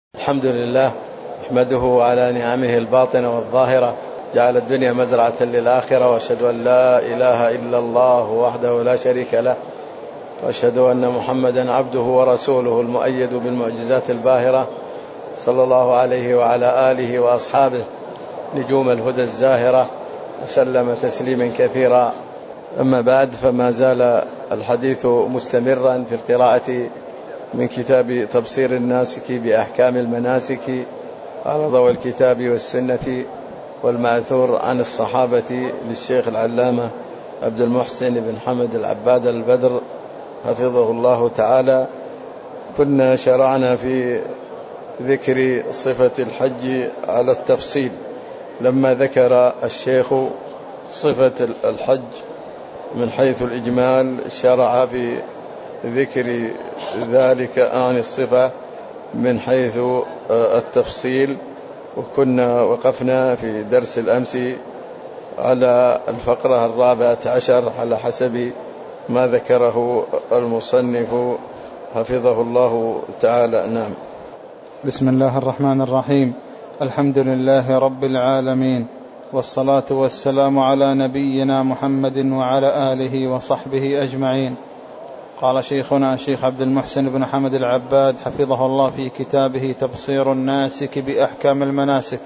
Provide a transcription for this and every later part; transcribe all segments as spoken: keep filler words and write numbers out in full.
الحمد لله نحمده على نعمه الباطنة والظاهرة، جعل الدنيا مزرعة للآخرة، وأشهد أن لا إله إلا الله وحده لا شريك له، وأشهد أن محمدا عبده ورسوله المؤيد بالمعجزات الباهرة، صلى الله عليه وعلى آله وأصحابه نجوم الهدى الزاهرة، وسلم تسليما كثيرا. أما بعد، فما زال الحديث مستمرا في القراءة من كتاب تبصير الناسك بأحكام المناسك على ضوء الكتاب والسنة والمأثور عن الصحابة للشيخ العلامة عبد المحسن بن حمد العباد البدر حفظه الله تعالى. كنا شرعنا في ذكر صفة الحج على التفصيل، لما ذكر الشيخ صفة الحج من حيث الإجمال شرع في ذكر ذلك عن الصفة من حيث التفصيل. وكنا وقفنا في درس الأمس على الفقرة الرابعة عشر على حسب ما ذكره المصنف حفظه الله تعالى. نعم. بسم الله الرحمن الرحيم. الحمد لله رب العالمين، والصلاة والسلام على نبينا محمد وعلى آله وصحبه أجمعين. قال شيخنا الشيخ عبد المحسن بن حمد العباد حفظه الله في كتابه تبصير الناسك بأحكام المناسك: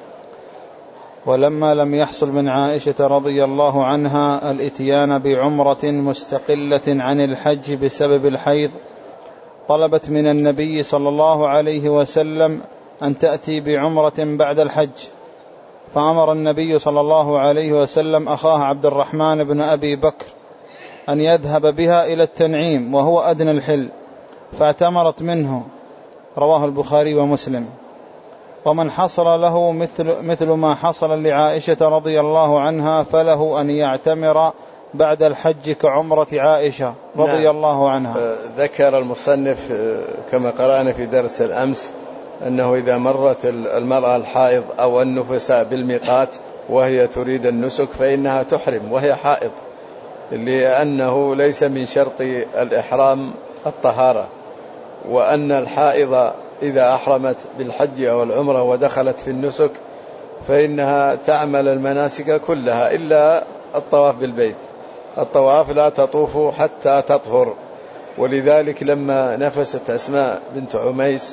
ولما لم يحصل من عائشة رضي الله عنها الاتيان بعمرة مستقلة عن الحج بسبب الحيض، طلبت من النبي صلى الله عليه وسلم أن تأتي بعمرة بعد الحج، فأمر النبي صلى الله عليه وسلم أخاه عبد الرحمن بن أبي بكر أن يذهب بها إلى التنعيم وهو أدنى الحل، فاعتمرت منه. رواه البخاري ومسلم. ومن حصل له مثل, مثل ما حصل لعائشة رضي الله عنها فله أن يعتمر بعد الحج كعمرة عائشة رضي نعم. الله عنها. ذكر المصنف كما قرأنا في درس الأمس أنه إذا مرت المرأة الحائض أو النفساء بالميقات وهي تريد النسك فإنها تحرم وهي حائض، لأنه ليس من شرط الإحرام الطهارة، وأن الحائض إذا أحرمت بالحج أو العمرة ودخلت في النسك فإنها تعمل المناسك كلها إلا الطواف بالبيت. الطواف لا تطوف حتى تطهر. ولذلك لما نفست أسماء بنت عميس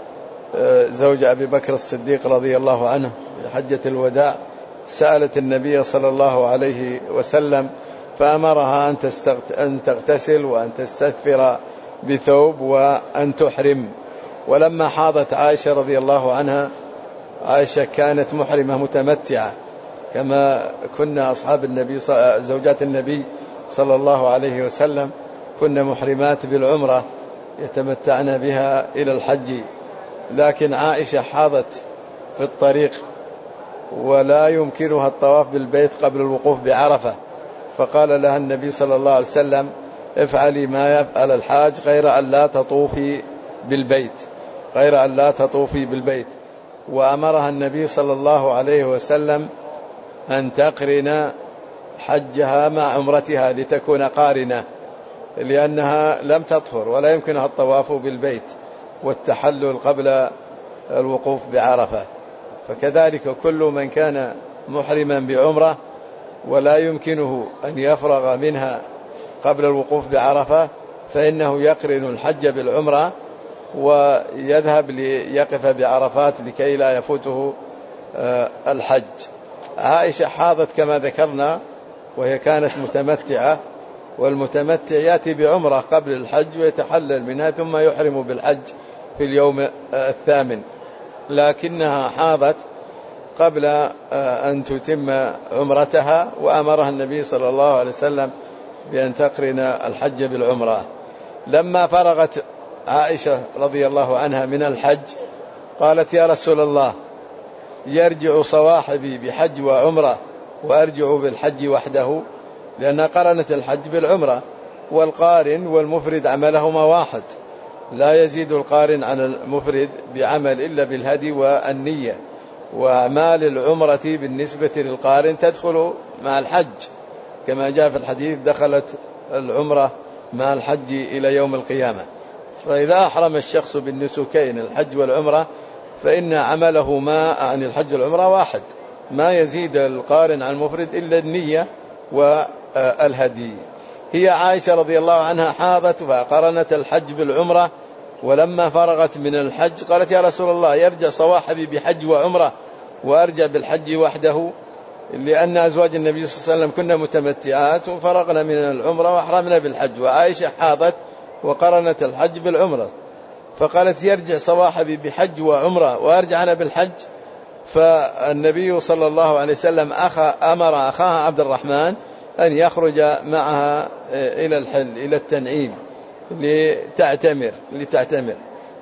زوج أبي بكر الصديق رضي الله عنه في حجة الوداع، سألت النبي صلى الله عليه وسلم فأمرها أن تغتسل وأن تستثفر بثوب وأن تحرم. ولما حاضت عائشة رضي الله عنها، عائشة كانت محرمة متمتعة كما كنا أصحاب النبي زوجات النبي صلى الله عليه وسلم، كنا محرمات بالعمرة يتمتعن بها إلى الحج. لكن عائشة حاضت في الطريق ولا يمكنها الطواف بالبيت قبل الوقوف بعرفة، فقال لها النبي صلى الله عليه وسلم: افعلي ما يفعل الحاج غير أن لا تطوفي بالبيت غير أن لا تطوفي بالبيت وأمرها النبي صلى الله عليه وسلم أن تقرن حجها مع عمرتها لتكون قارنة، لأنها لم تطهر ولا يمكنها الطواف بالبيت والتحلل قبل الوقوف بعرفة. فكذلك كل من كان محرما بعمرة ولا يمكنه أن يفرغ منها قبل الوقوف بعرفة فإنه يقرن الحج بالعمرة ويذهب ليقف بعرفات لكي لا يفوته الحج. عائشة حاضت كما ذكرنا وهي كانت متمتعة، والمتمتع يأتي بعمرة قبل الحج ويتحلل منها ثم يحرم بالحج في اليوم الثامن، لكنها حاضت قبل أن تتم عمرتها، وأمرها النبي صلى الله عليه وسلم بأن تقرن الحج بالعمرة. لما فرغت عائشة رضي الله عنها من الحج قالت: يا رسول الله، يرجع صواحبي بحج وعمرة وأرجع بالحج وحده؟ لأنها قرنت الحج بالعمرة، والقارن والمفرد عملهما واحد، لا يزيد القارن عن المفرد بعمل إلا بالهدي والنية، وأعمال العمرة بالنسبة للقارن تدخل مع الحج كما جاء في الحديث: دخلت العمرة مع الحج إلى يوم القيامة. فإذا أحرم الشخص بالنسكين الحج والعمرة فإن عمله ما عن الحج والعمرة واحد، ما يزيد القارن عن المفرد إلا النية والهدي. هي عائشة رضي الله عنها حاضت فقرنت الحج بالعمرة، ولما فرغت من الحج قالت يا رسول الله يرجع صواحبي بحج وعمرة وأرجع بالحج وحده، لأن أزواج النبي صلى الله عليه وسلم كنا متمتعات وفرغنا من العمرة وأحرمنا بالحج، وعائشة حاضت وقرنت الحج بالعمرة، فقالت يرجع صواحبي بحج وعمرة وأرجع أنا بالحج. فالنبي صلى الله عليه وسلم أخا أمر أخاها عبد الرحمن أن يخرج معها إلى الحل إلى التنعيم لتعتمر لتعتمر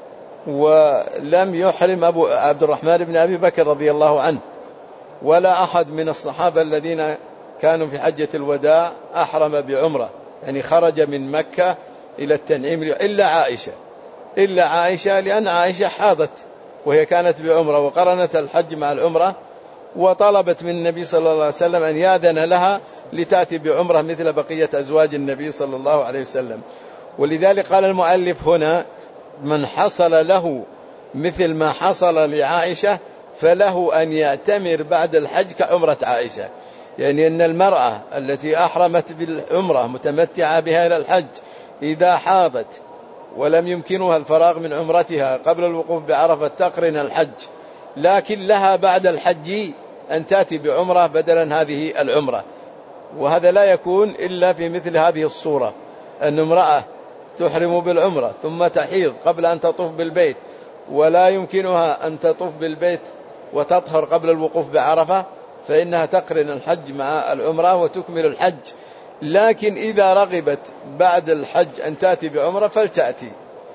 ولم يحرم أبو عبد الرحمن بن أبي بكر رضي الله عنه ولا أحد من الصحابة الذين كانوا في حجة الوداع أحرم بعمرة، يعني خرج من مكة إلى التنعيم إلا عائشة إلا عائشة لأن عائشة حاضت وهي كانت بعمرة وقرنت الحج مع العمرة، وطلبت من النبي صلى الله عليه وسلم أن يأذن لها لتأتي بعمرة مثل بقية أزواج النبي صلى الله عليه وسلم. ولذلك قال المؤلف هنا من حصل له مثل ما حصل لعائشة فله أن يأتمر بعد الحج كعمرة عائشة، يعني أن المرأة التي أحرمت بالعمرة متمتعة بها إلى الحج إذا حاضت ولم يمكنها الفراغ من عمرتها قبل الوقوف بعرفة تقرن الحج، لكن لها بعد الحج أن تأتي بعمرة بدلا هذه العمرة. وهذا لا يكون إلا في مثل هذه الصورة، أن امرأة تحرم بالعمرة ثم تحيض قبل أن تطوف بالبيت ولا يمكنها أن تطوف بالبيت وتطهر قبل الوقوف بعرفة، فإنها تقرن الحج مع العمرة وتكمل الحج. لكن إذا رغبت بعد الحج أن تأتي بعمرة فلتأتي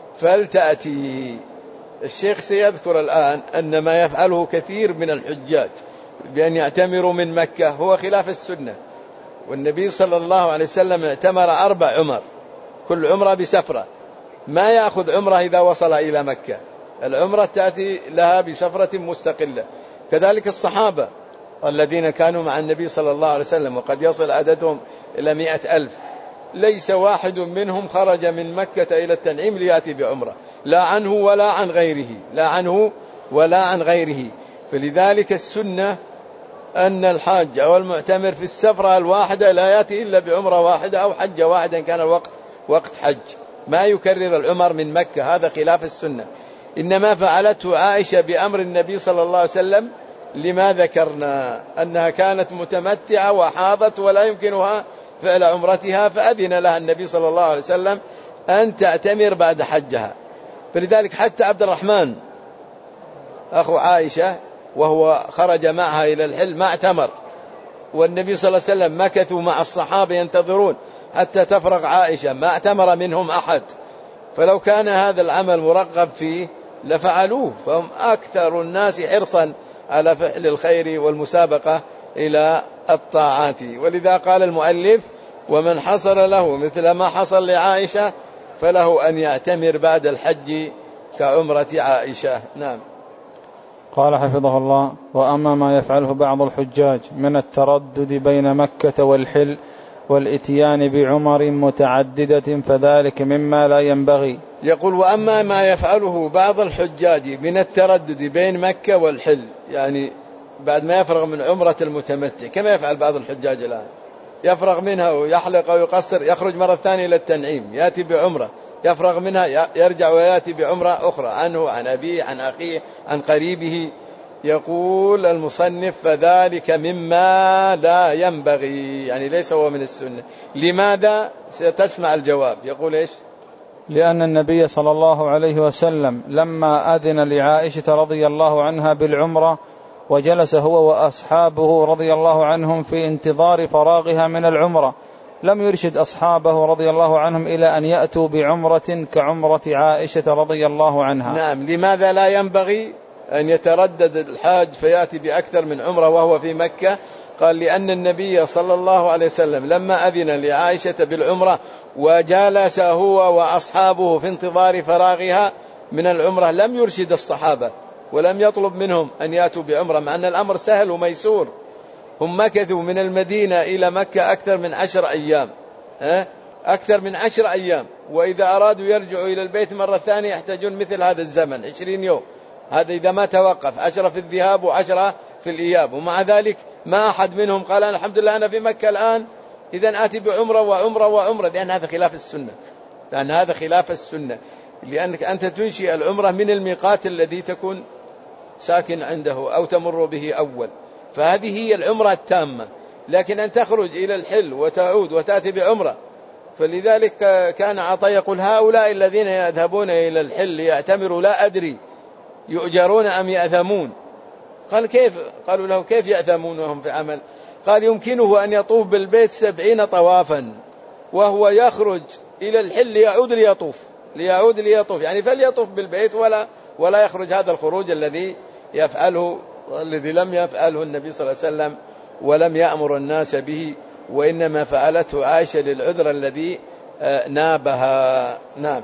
فلتأتي الشيخ سيذكر الآن أن ما يفعله كثير من الحجاج بأن يعتمروا من مكة هو خلاف السنة، والنبي صلى الله عليه وسلم اعتمر أربع عمر كل عمرة بسفرة، ما يأخذ عمرة إذا وصل إلى مكة، العمرة تأتي لها بسفرة مستقلة. كذلك الصحابة الذين كانوا مع النبي صلى الله عليه وسلم وقد يصل عددهم إلى مئة ألف، ليس واحد منهم خرج من مكة إلى التنعيم ليأتي بعمرة، لا عنه ولا عن غيره لا عنه ولا عن غيره. فلذلك السنة أن الحاج أو المعتمر في السفرة الواحدة لا يأتي إلا بعمرة واحدة أو حجة واحدة كان الوقت وقت حج، ما يكرر العمر من مكة، هذا خلاف السنة. إنما فعلته عائشة بأمر النبي صلى الله عليه وسلم لما ذكرنا أنها كانت متمتعة وحاضت ولا يمكنها فعل عمرتها، فأذن لها النبي صلى الله عليه وسلم أن تعتمر بعد حجها. فلذلك حتى عبد الرحمن أخو عائشة وهو خرج معها إلى الحل ما اعتمر، والنبي صلى الله عليه وسلم مكثوا مع الصحابة ينتظرون حتى تفرغ عائشة، ما اعتمر منهم أحد. فلو كان هذا العمل مرغب فيه لفعلوه، فهم أكثر الناس حرصا على فعل الخير والمسابقة إلى الطاعات. ولذا قال المؤلف ومن حصل له مثل ما حصل لعائشة فله أن يعتمر بعد الحج كعمرة عائشة. نعم. قال حفظه الله: وأما ما يفعله بعض الحجاج من التردد بين مكة والحل والإتيان بعمر متعددة فذلك مما لا ينبغي. يقول: وأما ما يفعله بعض الحجاج من التردد بين مكة والحل، يعني بعد ما يفرغ من عمرة المتمتع كما يفعل بعض الحجاج الآن، يفرغ منها ويحلق ويقصر يخرج مرة ثانية إلى التنعيم يأتي بعمرة، يفرغ منها يرجع ويأتي بعمرة أخرى عنه عن أبيه عن أخيه عن قريبه. يقول المصنف: فذلك مما لا ينبغي، يعني ليس هو من السنة. لماذا؟ ستسمع الجواب. يقول إيش؟ لأن النبي صلى الله عليه وسلم لما أذن لعائشة رضي الله عنها بالعمرة وجلس هو وأصحابه رضي الله عنهم في انتظار فراغها من العمرة لم يرشد أصحابه رضي الله عنهم إلى أن يأتوا بعمرة كعمرة عائشة رضي الله عنها. نعم. لماذا لا ينبغي أن يتردد الحاج فيأتي بأكثر من عمرة وهو في مكة؟ قال: لأن النبي صلى الله عليه وسلم لما أذن لعائشة بالعمرة وجالس هو وأصحابه في انتظار فراغها من العمرة لم يرشد الصحابة ولم يطلب منهم أن يأتوا بعمرة، مع أن الأمر سهل وميسور. هم مكثوا من المدينة إلى مكة أكثر من عشر أيام أكثر من عشر أيام وإذا أرادوا يرجعوا إلى البيت مرة ثانية يحتاجون مثل هذا الزمن عشرين يوم، هذا إذا ما توقف، عشرة في الذهاب وعشرة في الإياب. ومع ذلك ما أحد منهم قال أنا الحمد لله أنا في مكة الآن إذن آتي بعمرة وعمرة وعمرة، لأن هذا خلاف السنة، لأن هذا خلاف السنة، لأنك أنت تنشئ العمرة من الميقات الذي تكون ساكن عنده أو تمر به أول، فهذه هي العمرة التامة. لكن أن تخرج إلى الحل وتعود وتأتي بعمرة، فلذلك كان عطاء يقول هؤلاء الذين يذهبون إلى الحل يعتمروا لا أدري يؤجرون أم يأثمون. قال كيف؟ قالوا له كيف يأثمون وهم في عمل؟ قال يمكنه أن يطوف بالبيت سبعين طوافا وهو يخرج إلى الحل ليعود ليطوف ليعود ليطوف يعني فليطوف بالبيت ولا ولا يخرج هذا الخروج الذي يفعله الذي لم يفعله النبي صلى الله عليه وسلم ولم يأمر الناس به، وإنما فعلته عائشة للعذر الذي نابها. نعم.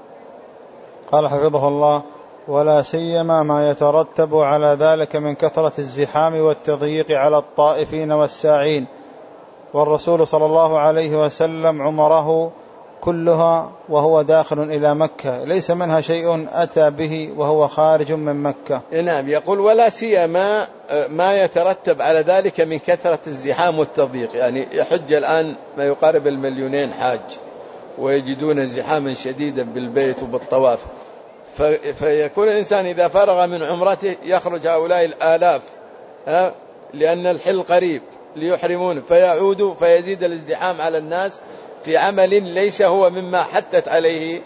قال حفظه الله: ولا سيما ما يترتب على ذلك من كثرة الزحام والتضييق على الطائفين والساعين. والرسول صلى الله عليه وسلم عمره كلها وهو داخل إلى مكة، ليس منها شيء أتى به وهو خارج من مكة. نعم. يقول ولا سيما ما يترتب على ذلك من كثرة الزحام والتضييق، يعني يحج الآن ما يقارب المليونين حاج ويجدون زحاما شديدا بالبيت وبالطواف، فيكون الإنسان إذا فرغ من عمرته يخرج هؤلاء الآلاف لأن الحل قريب ليحرمون، فيعودوا فيزيد الازدحام على الناس في عمل ليس هو مما حثت عليه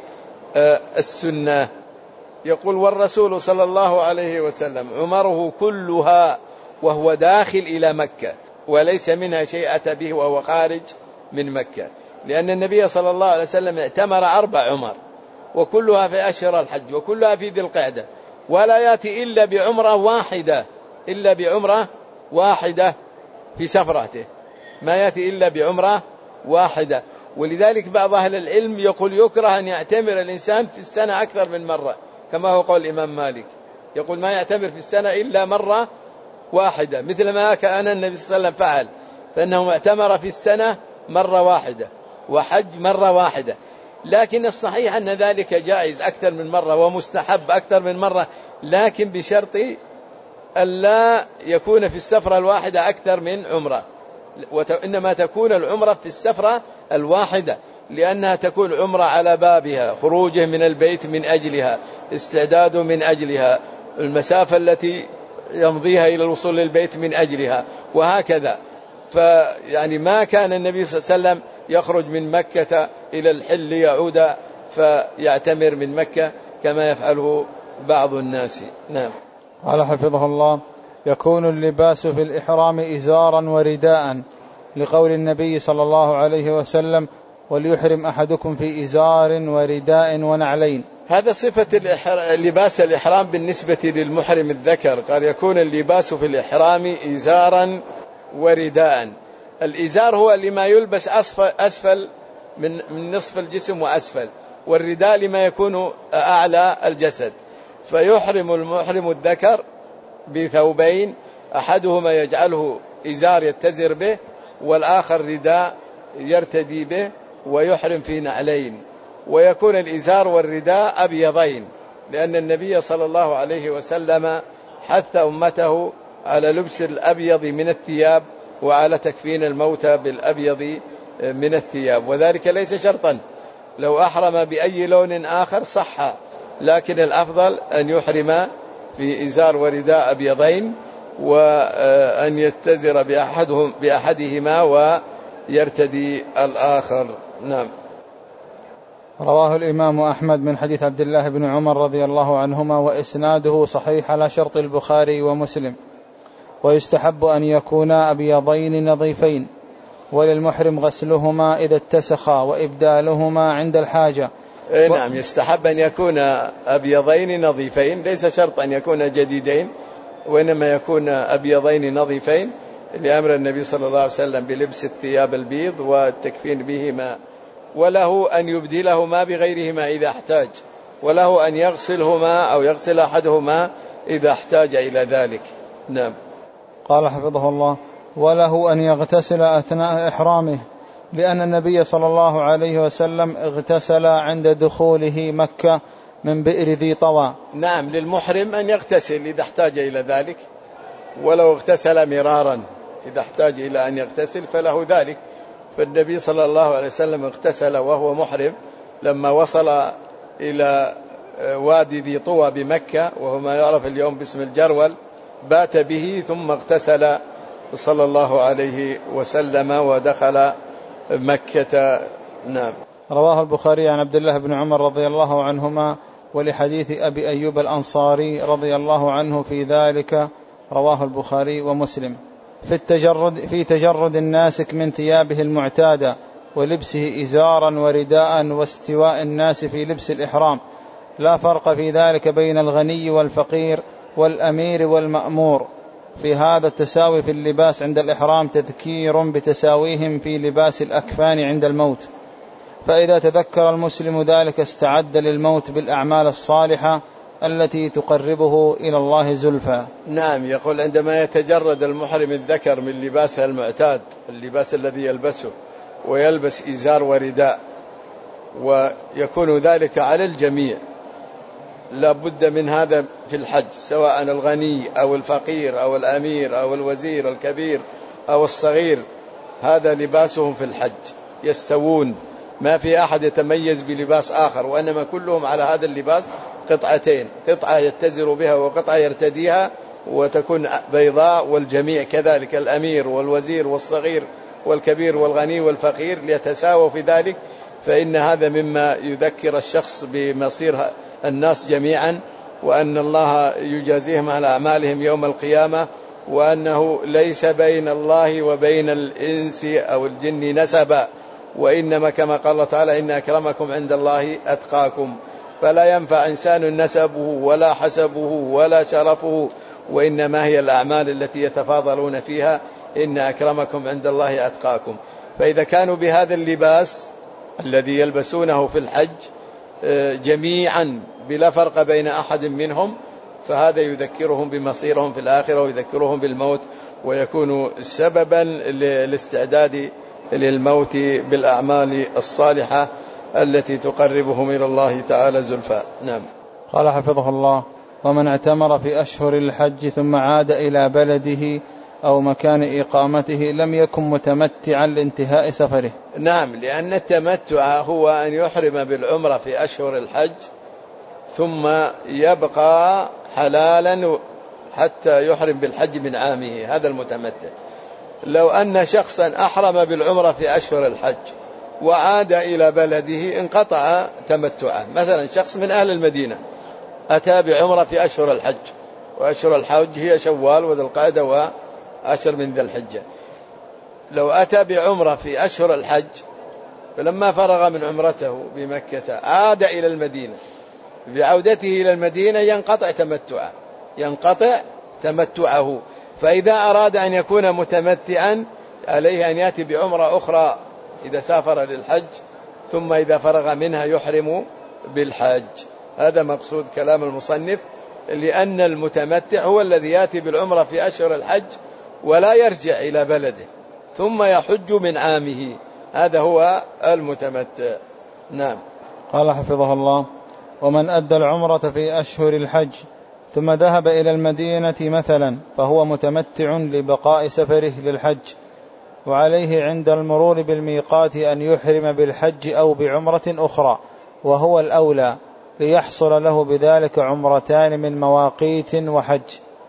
السنة. يقول والرسول صلى الله عليه وسلم عمره كلها وهو داخل إلى مكة، وليس منها شيء أتى به وهو خارج من مكة، لأن النبي صلى الله عليه وسلم اعتمر أربع عمر وكلها في أشهر الحج وكلها في ذي القعدة، ولا يأتي إلا بعمرة واحدة إلا بعمرة واحدة في سفرته، ما يأتي إلا بعمرة واحدة. ولذلك بعض أهل العلم يقول يكره أن يعتمر الإنسان في السنة أكثر من مرة، كما هو قول الإمام مالك، يقول ما يعتمر في السنة إلا مرة واحدة، مثل ما كان النبي صلى الله عليه وسلم فعل، فإنه اعتمر في السنة مرة واحدة وحج مرة واحدة. لكن الصحيح أن ذلك جائز أكثر من مرة ومستحب أكثر من مرة، لكن بشرط ألا يكون في السفرة الواحدة أكثر من عمرة، وإنما تكون العمرة في السفرة الواحدة، لأنها تكون عمرة على بابها، خروجه من البيت من أجلها، استعداده من أجلها، المسافة التي يمضيها إلى الوصول للبيت من أجلها، وهكذا. فيعني ما كان النبي صلى الله عليه وسلم يخرج من مكة إلى الحل ليعود فيعتمر من مكة كما يفعله بعض الناس. نعم. قال حفظه الله: يكون اللباس في الإحرام إزارا ورداء، لقول النبي صلى الله عليه وسلم: وليحرم أحدكم في إزار ورداء ونعلين. هذا صفة اللباس الإحرام بالنسبة للمحرم الذكر، قال يكون اللباس في الإحرام إزارا ورداء. الإزار هو لما يلبس أسفل من من نصف الجسم وأسفل، والرداء لما يكون أعلى الجسد. فيحرم المحرم الذكر بثوبين، أحدهما يجعله إزار يتزر به، والآخر رداء يرتدي به، ويحرم في نعلين. ويكون الإزار والرداء أبيضين، لأن النبي صلى الله عليه وسلم حث أمته على لبس الأبيض من الثياب وعلى تكفين الموتى بالأبيض من الثياب، وذلك ليس شرطا، لو أحرم بأي لون آخر صح، لكن الأفضل أن يحرم في إزار ورداء أبيضين، وأن يتزر بأحدهم بأحدهما ويرتدي الآخر. نعم. رواه الإمام أحمد من حديث عبد الله بن عمر رضي الله عنهما، وإسناده صحيح على شرط البخاري ومسلم. ويستحب أن يكونا أبيضين نظيفين، وللمحرم غسلهما إذا اتسخا وإبدالهما عند الحاجة. و... نعم، يستحب أن يكون أبيضين نظيفين، ليس شرط أن يكون جديدين، وإنما يكون أبيضين نظيفين، لأمر النبي صلى الله عليه وسلم بلبس الثياب البيض والتكفين بهما، وله أن يبدلهما بغيرهما إذا احتاج، وله أن يغسلهما أو يغسل أحدهما إذا احتاج إلى ذلك. نعم. قال حفظه الله: وله أن يغتسل أثناء إحرامه، لأن النبي صلى الله عليه وسلم اغتسل عند دخوله مكة من بئر ذي طوى. نعم، للمحرم أن يغتسل إذا احتاج إلى ذلك، ولو اغتسل مرارا إذا احتاج إلى أن يغتسل فله ذلك. فالنبي صلى الله عليه وسلم اغتسل وهو محرم لما وصل إلى وادي ذي طوى بمكة، وهو ما يعرف اليوم باسم الجرول، بات به ثم اغتسل صلى الله عليه وسلم ودخل مكة. نعم. رواه البخاري عن عبد الله بن عمر رضي الله عنهما، ولحديث أبي أيوب الأنصاري رضي الله عنه في ذلك، رواه البخاري ومسلم. في التجرد في تجرد الناسك من ثيابه المعتادة ولبسه إزارا ورداء واستواء الناس في لبس الإحرام، لا فرق في ذلك بين الغني والفقير والأمير والمأمور. في هذا التساوي في اللباس عند الإحرام تذكير بتساويهم في لباس الأكفان عند الموت، فإذا تذكر المسلم ذلك استعد للموت بالأعمال الصالحة التي تقربه إلى الله زلفى. نعم، يقول عندما يتجرد المحرم الذكر من لباسه المعتاد، اللباس الذي يلبسه، ويلبس إزار ورداء، ويكون ذلك على الجميع، لا بد من هذا في الحج، سواء الغني أو الفقير أو الأمير أو الوزير الكبير أو الصغير، هذا لباسهم في الحج، يستوون، ما في أحد يتميز بلباس آخر، وإنما كلهم على هذا اللباس قطعتين، قطعة يتزر بها وقطعة يرتديها وتكون بيضاء، والجميع كذلك، الأمير والوزير والصغير والكبير والغني والفقير ليتساووا في ذلك. فإن هذا مما يذكر الشخص بمصير الناس جميعا، وأن الله يجازيهم على أعمالهم يوم القيامة، وأنه ليس بين الله وبين الإنس أو الجن نسبا، وإنما كما قال الله تعالى إن أكرمكم عند الله أتقاكم، فلا ينفع إنسان نسبه ولا حسبه ولا شرفه، وإنما هي الأعمال التي يتفاضلون فيها، إن أكرمكم عند الله أتقاكم. فإذا كانوا بهذا اللباس الذي يلبسونه في الحج جميعا بلا فرق بين أحد منهم، فهذا يذكرهم بمصيرهم في الآخرة، ويذكرهم بالموت، ويكون سببا للاستعداد للموت بالأعمال الصالحة التي تقربهم إلى الله تعالى زلفى. نعم. قال حفظه الله: ومن اعتمر في أشهر الحج ثم عاد إلى بلده أو مكان إقامته لم يكن متمتعا لانتهاء سفره. نعم، لأن التمتع هو أن يحرم بالعمرة في أشهر الحج ثم يبقى حلالا حتى يحرم بالحج من عامه، هذا المتمتع. لو أن شخصا أحرم بالعمرة في أشهر الحج وعاد إلى بلده انقطع تمتعه. مثلا شخص من أهل المدينة أتى بعمرة في أشهر الحج، وأشهر الحج هي شوال وذي القعدة وعشر من ذي الحجة. لو أتى بعمرة في أشهر الحج فلما فرغ من عمرته بمكة عاد إلى المدينة، بعودته إلى المدينة ينقطع تمتعه ينقطع تمتعه فإذا أراد أن يكون متمتعا عليه أن يأتي بعمرة أخرى إذا سافر للحج، ثم إذا فرغ منها يحرم بالحج. هذا مقصود كلام المصنف، لأن المتمتع هو الذي يأتي بالعمرة في أشهر الحج ولا يرجع إلى بلده ثم يحج من عامه، هذا هو المتمتع. نعم. قال حفظه الله: ومن أدى العمرة في أشهر الحج ثم ذهب إلى المدينة مثلا فهو متمتع لبقاء سفره للحج، وعليه عند المرور بالميقات أن يحرم بالحج أو بعمرة أخرى، وهو الأولى، ليحصل له بذلك عمرتان من مواقيت وحج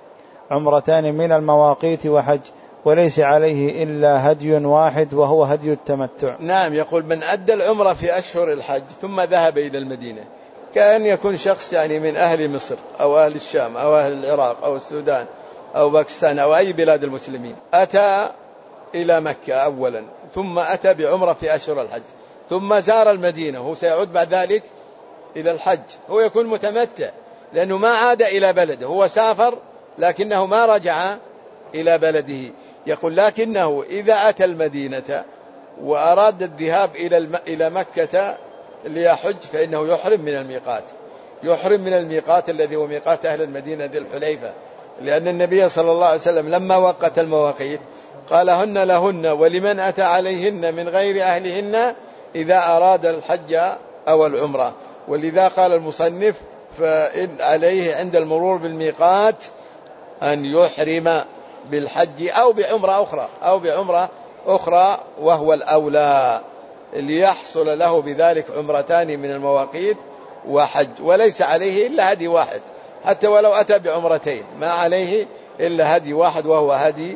عمرتان من المواقيت وحج وليس عليه إلا هدي واحد وهو هدي التمتع. نعم. يقول: من أدى العمرة في أشهر الحج ثم ذهب إلى المدينة، كأن يكون شخص يعني من أهل مصر أو أهل الشام أو أهل العراق أو السودان أو باكستان أو أي بلاد المسلمين، أتى إلى مكة أولا ثم أتى بعمرة في أشهر الحج ثم زار المدينة، هو سيعود بعد ذلك إلى الحج، هو يكون متمتع لأنه ما عاد إلى بلده، هو سافر لكنه ما رجع إلى بلده. يقول: لكنه إذا أتى المدينة وأراد الذهاب إلى إلى مكة ليحج فإنه يحرم من الميقات يحرم من الميقات الذي هو ميقات أهل المدينة ذي الحليفة، لأن النبي صلى الله عليه وسلم لما وقت المواقيت قال هن لهن ولمن أتى عليهن من غير أهلهن إذا أراد الحج أو العمرة. ولذا قال المصنف فإن عليه عند المرور بالميقات أن يحرم بالحج أو بعمرة أخرى أو بعمرة أخرى وهو الأولى، ليحصل له بذلك عمرتان من المواقيت وحج، وليس عليه إلا هدي واحد، حتى ولو أتى بعمرتين ما عليه إلا هدي واحد وهو هدي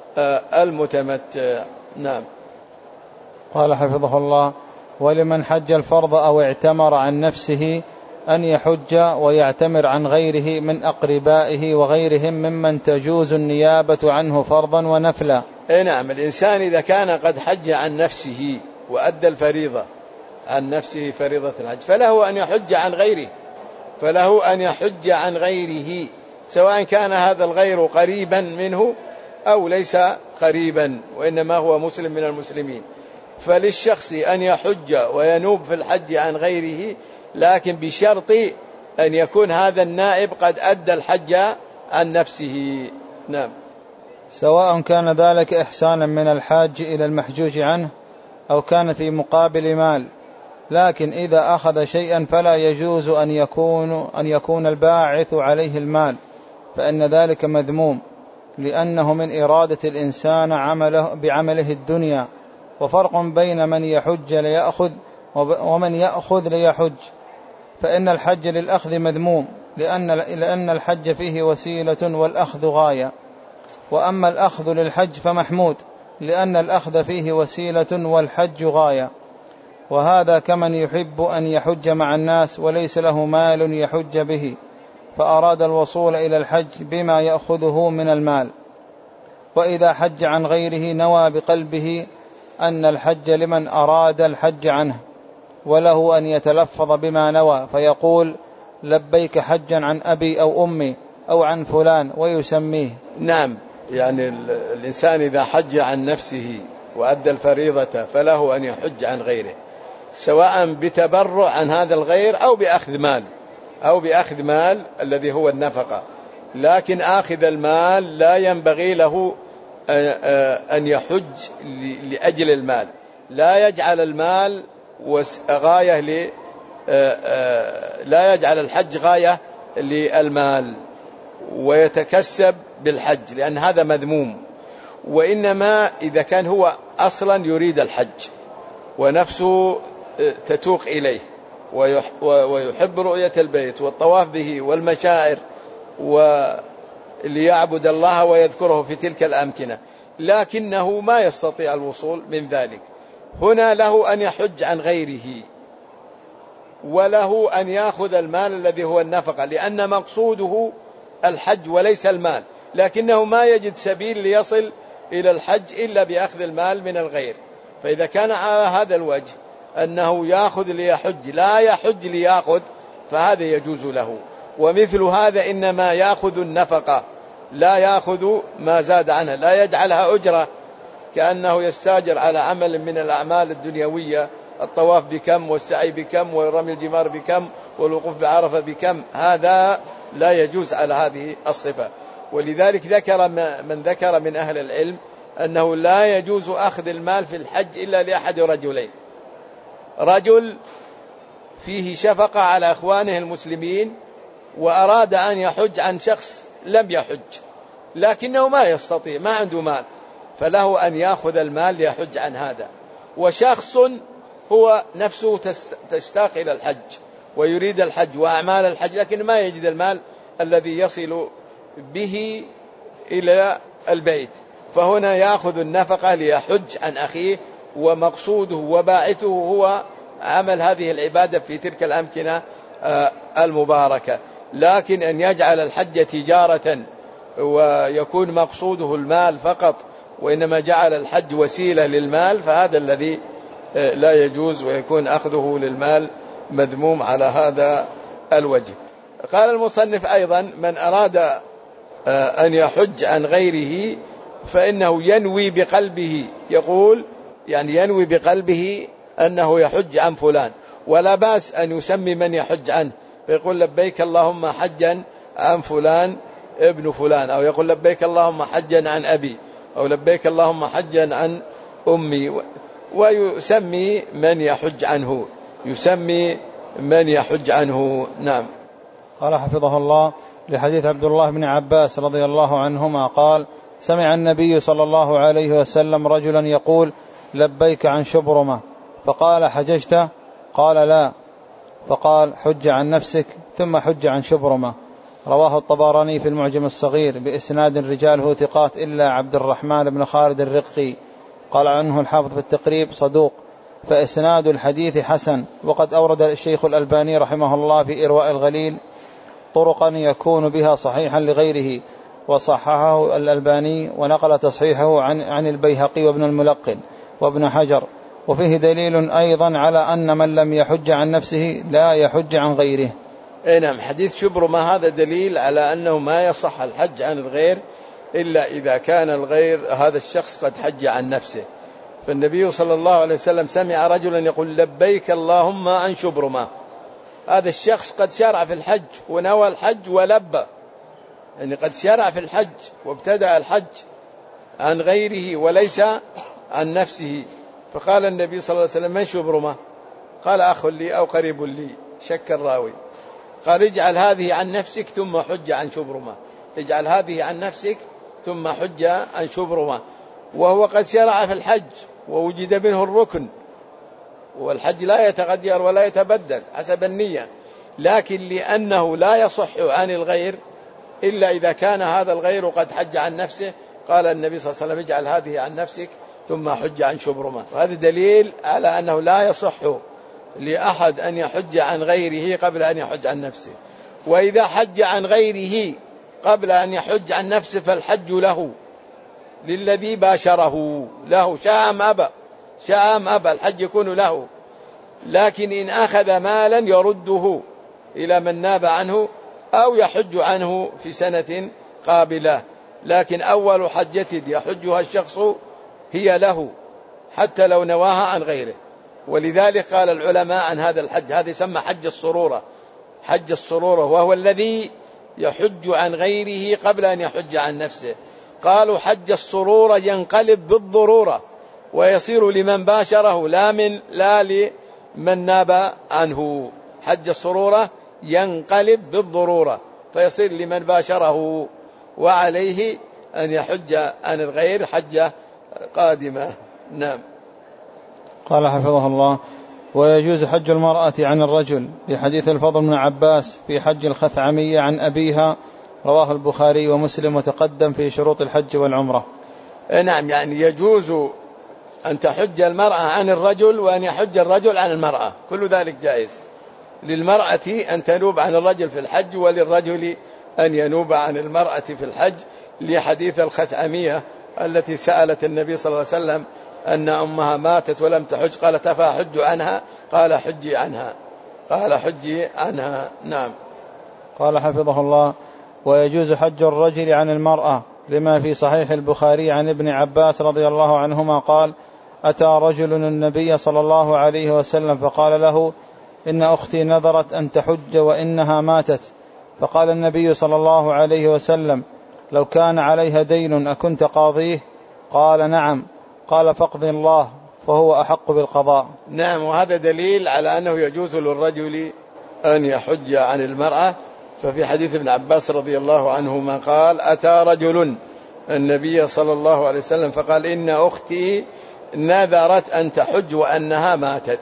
المتمتع. نعم. قال حفظه الله: ولمن حج الفرض أو اعتمر عن نفسه أن يحج ويعتمر عن غيره من أقربائه وغيرهم ممن تجوز النيابة عنه فرضا ونفلا. إيه نعم، الإنسان إذا كان قد حج عن نفسه وأدى الفريضة عن نفسه فريضة الحج فله أن يحج عن غيره فله أن يحج عن غيره سواء كان هذا الغير قريبا منه أو ليس قريبا وإنما هو مسلم من المسلمين. فللشخص أن يحج وينوب في الحج عن غيره، لكن بشرط أن يكون هذا النائب قد أدى الحج عن نفسه. نعم. سواء كان ذلك إحسانا من الحاج إلى المحجوج عنه أو كان في مقابل مال، لكن إذا أخذ شيئا فلا يجوز أن يكون, أن يكون الباعث عليه المال، فإن ذلك مذموم، لأنه من إرادة الإنسان عمله بعمله الدنيا، وفرق بين من يحج ليأخذ ومن يأخذ ليحج. فإن الحج للأخذ مذموم لأن, لأن الحج فيه وسيلة والأخذ غاية، وأما الأخذ للحج فمحمود لأن الأخذ فيه وسيلة والحج غاية. وهذا كمن يحب أن يحج مع الناس وليس له مال يحج به فأراد الوصول إلى الحج بما يأخذه من المال، وإذا حج عن غيره نوى بقلبه أن الحج لمن أراد الحج عنه، وله أن يتلفظ بما نوى فيقول لبيك حجا عن أبي أو أمي أو عن فلان ويسميه. نعم، يعني الإنسان إذا حج عن نفسه وأدى الفريضة فله أن يحج عن غيره، سواء بتبرع عن هذا الغير أو بأخذ مال أو بأخذ مال الذي هو النفقة. لكن آخذ المال لا ينبغي له أن يحج لأجل المال، لا يجعل المال غاية ل لا يجعل الحج غاية للمال ويتكسب بالحج، لأن هذا مذموم. وإنما إذا كان هو أصلا يريد الحج ونفسه تتوق إليه ويحب رؤية البيت والطواف به والمشاعر وليعبد الله ويذكره في تلك الأمكنة، لكنه ما يستطيع الوصول من ذلك، هنا له أن يحج عن غيره، وله أن يأخذ المال الذي هو النفقة، لأن مقصوده الحج وليس المال، لكنه ما يجد سبيل ليصل إلى الحج إلا بأخذ المال من الغير. فإذا كان على هذا الوجه أنه يأخذ ليحج لا يحج ليأخذ فهذا يجوز له. ومثل هذا إنما يأخذ النفقة لا يأخذ ما زاد عنها، لا يجعلها أجرة كأنه يستاجر على عمل من الأعمال الدنيوية، الطواف بكم والسعي بكم ورمي الجمار بكم والوقوف بعرفة بكم، هذا لا يجوز على هذه الصفة. ولذلك ذكر من ذكر من أهل العلم أنه لا يجوز أخذ المال في الحج إلا لأحد رجلين: رجل فيه شفقة على أخوانه المسلمين وأراد أن يحج عن شخص لم يحج لكنه ما يستطيع ما عنده مال، فله أن يأخذ المال ليحج عن هذا. وشخص هو نفسه تشتاق إلى الحج ويريد الحج وأعمال الحج لكن ما يجد المال الذي يصل به إلى البيت، فهنا يأخذ النفقة ليحج عن أخيه، ومقصوده وباعثه هو عمل هذه العبادة في تلك الأمكنة المباركة. لكن أن يجعل الحج تجارة ويكون مقصوده المال فقط وإنما جعل الحج وسيلة للمال فهذا الذي لا يجوز، ويكون أخذه للمال مذموم على هذا الوجه. قال المصنف أيضا: من أراد أن يحج عن غيره فإنه ينوي بقلبه، يقول يعني ينوي بقلبه أنه يحج عن فلان، ولا بأس أن يسمي من يحج عنه فيقول لبيك اللهم حجا عن فلان ابن فلان، أو يقول لبيك اللهم حجا عن أبي، أو لبيك اللهم حجا عن أمي، ويسمي من يحج عنه، يسمي من يحج عنه. نعم. قال حفظه الله: لحديث عبد الله بن عباس رضي الله عنهما قال: سمع النبي صلى الله عليه وسلم رجلا يقول: لبيك عن شبرمة، فقال: حججت؟ قال: لا. فقال: حج عن نفسك ثم حج عن شبرمة. رواه الطبراني في المعجم الصغير بإسناد رجاله ثقات إلا عبد الرحمن بن خالد الرقي. قال عنه الحافظ في التقريب: صدوق، فإسناد الحديث حسن. وقد أورد الشيخ الألباني رحمه الله في إرواء الغليل طرقا يكون بها صحيحا لغيره، وصححه الألباني ونقل تصحيحه عن, عن البيهقي وابن الملقن وابن حجر. وفيه دليل أيضا على أن من لم يحج عن نفسه لا يحج عن غيره. اي نعم، حديث شبرمة هذا دليل على أنه ما يصح الحج عن الغير إلا إذا كان الغير هذا الشخص قد حج عن نفسه. فالنبي صلى الله عليه وسلم سمع رجلا يقول: لبيك اللهم عن شبرمة. هذا الشخص قد شرع في الحج ونوى الحج ولبى، يعني قد شرع في الحج وابتدأ الحج عن غيره وليس عن نفسه. فقال النبي صلى الله عليه وسلم: من شبرمة؟ قال: أخ لي أو قريب لي، شك الراوي. قال: اجعل هذه عن نفسك ثم حج عن شبرمة، اجعل هذه عن نفسك ثم حج عن شبرمة. وهو قد شرع في الحج ووجد منه الركن، والحج لا يتغير ولا يتبدل حسب النية، لكن لأنه لا يصح عن الغير إلا إذا كان هذا الغير قد حج عن نفسه، قال النبي صلى الله عليه وسلم: اجعل هذه عن نفسك ثم حج عن شبرمة. وهذا دليل على أنه لا يصح لأحد أن يحج عن غيره قبل أن يحج عن نفسه. وإذا حج عن غيره قبل أن يحج عن نفسه فالحج له، للذي باشره، له شاء أم أبى، شاء أم أبى الحج يكون له. لكن إن أخذ مالا يرده إلى من ناب عنه أو يحج عنه في سنة قابلة، لكن أول حجة يحجها الشخص هي له حتى لو نواها عن غيره. ولذلك قال العلماء عن هذا الحج، هذا يسمى حج السرورة، حج السرورة، وهو الذي يحج عن غيره قبل أن يحج عن نفسه. قالوا: حج السرورة ينقلب بالضرورة ويصير لمن باشره لا من لا لمن ناب عنه. حج السرورة ينقلب بالضرورة فيصير لمن باشره، وعليه أن يحج عن الغير حجة قادمة. نعم. قال حفظه الله: ويجوز حج المرأة عن الرجل، لحديث الفضل بن عباس في حج الخثعمية عن أبيها، رواه البخاري ومسلم وتقدم في شروط الحج والعمرة. نعم، يعني يجوز أن تحج المرأة عن الرجل وأن يحج الرجل عن المرأة، كل ذلك جائز. للمرأة أن تنوب عن الرجل في الحج، وللرجل أن ينوب عن المرأة في الحج، لحديث الخثعمية التي سألت النبي صلى الله عليه وسلم أن أمها ماتت ولم تحج، قالت: أفأحج عنها؟ قال: حجي عنها، قال: حجي عنها. نعم. قال حفظه الله: ويجوز حج الرجل عن المرأة، لما في صحيح البخاري عن ابن عباس رضي الله عنهما قال: أتى رجل النبي صلى الله عليه وسلم فقال له: إن أختي نذرت أن تحج وإنها ماتت. فقال النبي صلى الله عليه وسلم: لو كان عليها دين أكنت قاضيه؟ قال: نعم. قال: فاقض الله فهو أحق بالقضاء. نعم، وهذا دليل على أنه يجوز للرجل أن يحج عن المرأة. ففي حديث ابن عباس رضي الله عنهما قال: أتى رجل النبي صلى الله عليه وسلم فقال: إن أختي نذرت أن تحج وأنها ماتت.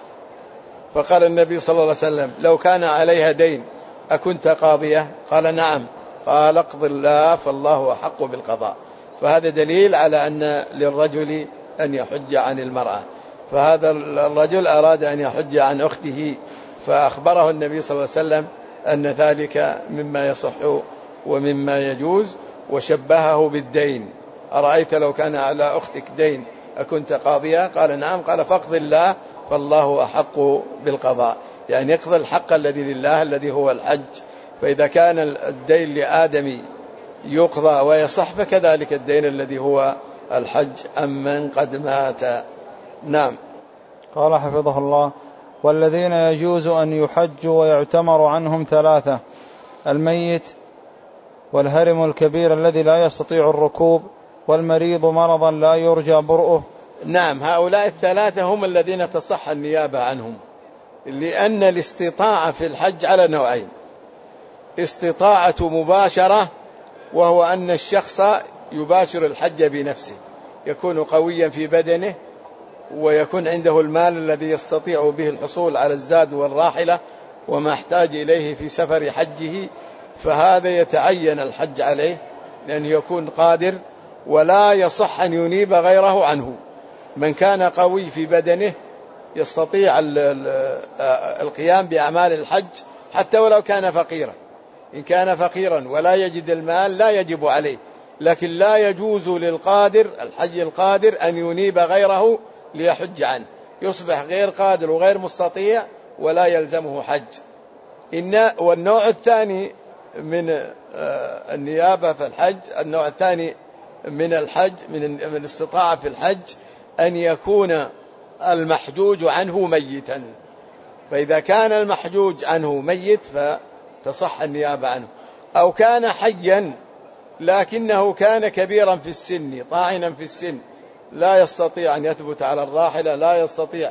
فقال النبي صلى الله عليه وسلم: لو كان عليها دين أكنت قاضية؟ قال: نعم. قال: اقض الله فالله أحق بالقضاء. فهذا دليل على أن للرجل أن يحج عن المرأة. فهذا الرجل أراد أن يحج عن أخته، فأخبره النبي صلى الله عليه وسلم أن ذلك مما يصح ومما يجوز، وشبهه بالدين: أرأيت لو كان على أختك دين أكنت قاضية؟ قال: نعم. قال: فاقض الله فالله أحق بالقضاء، يعني يقضي الحق الذي لله الذي هو الحج. فإذا كان الدين لآدم يقضى ويصح، فكذلك الدين الذي هو الحج أمن قد مات. نعم. قال حفظه الله: والذين يجوز أن يحج ويعتمر عنهم ثلاثة: الميت والهرم الكبير الذي لا يستطيع الركوب، والمريض مرضا لا يرجى برؤه. نعم، هؤلاء الثلاثة هم الذين تصح النيابة عنهم، لأن الاستطاعة في الحج على نوعين: استطاعة مباشرة، وهو أن الشخص يباشر الحج بنفسه، يكون قويا في بدنه ويكون عنده المال الذي يستطيع به الحصول على الزاد والراحلة وما احتاج إليه في سفر حجه، فهذا يتعين الحج عليه لأنه يكون قادر ولا يصح أن ينيب غيره عنه. من كان قوي في بدنه يستطيع القيام بأعمال الحج حتى ولو كان فقيرا. إن كان فقيرا ولا يجد المال لا يجب عليه، لكن لا يجوز للقادر الحج القادر أن ينيب غيره ليحج عنه، يصبح غير قادر وغير مستطيع ولا يلزمه حج. إن والنوع الثاني من النيابة في الحج، النوع الثاني من الحج من الاستطاعة في الحج أن يكون المحجوج عنه ميتا، فإذا كان المحجوج عنه ميت فتصح النيابة عنه، أو كان حيا لكنه كان كبيرا في السن طاعنا في السن لا يستطيع أن يثبت على الراحلة، لا يستطيع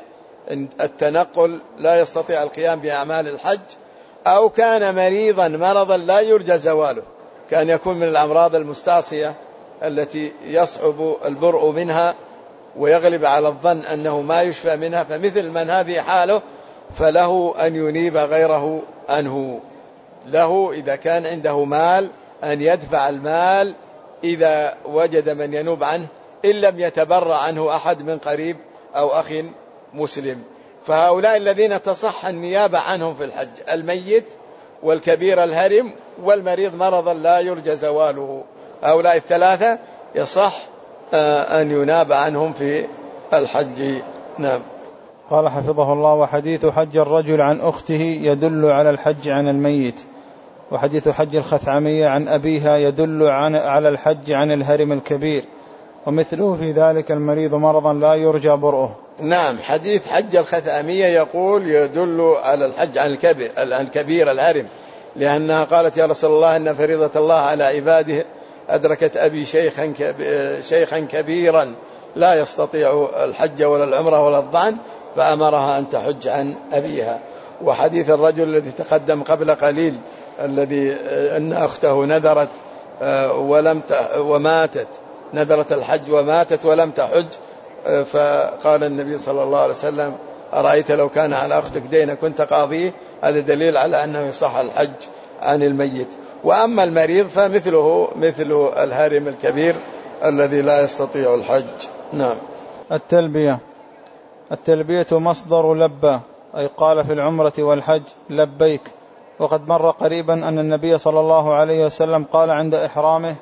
التنقل، لا يستطيع القيام بأعمال الحج، أو كان مريضا مرضا لا يرجى زواله، كان يكون من الأمراض المستعصية التي يصعب البرء منها ويغلب على الظن أنه ما يشفى منها، فمثل من هذه حاله فله أن ينيب غيره عنه. له إذا كان عنده مال أن يدفع المال إذا وجد من ينوب عنه، إن لم يتبرع عنه أحد من قريب أو أخ مسلم. فهؤلاء الذين تصح النيابة عنهم في الحج: الميت والكبير الهرم والمريض مرضا لا يرجى زواله. هؤلاء الثلاثة يصح أن يناب عنهم في الحج. نعم. قال حفظه الله: وحديث حج الرجل عن أخته يدل على الحج عن الميت، وحديث حج الخثعمية عن أبيها يدل عن على الحج عن الهرم الكبير، ومثله في ذلك المريض مرضا لا يرجى برؤه. نعم، حديث حج الخثعمية يقول يدل على الحج عن الكبير, الكبير الهرم، لأنها قالت: يا رسول الله إن فريضة الله على عباده أدركت أبي شيخا, شيخا كبيرا لا يستطيع الحج ولا العمرة ولا الظعن، فأمرها أن تحج عن أبيها. وحديث الرجل الذي تقدم قبل قليل الذي أن أخته نذرت ولم وماتت، نذرت الحج وماتت ولم تحج، فقال النبي صلى الله عليه وسلم: أرأيت لو كان على أختك دين كنت قاضيه. هذا دليل على أنه يصح الحج عن الميت. وأما المريض فمثله مثل الهرم الكبير الذي لا يستطيع الحج. نعم. التلبية. التلبية مصدر لبى، أي قال في العمرة والحج لبيك. وقد مر قريبا أن النبي صلى الله عليه وسلم قال عند إحرامه: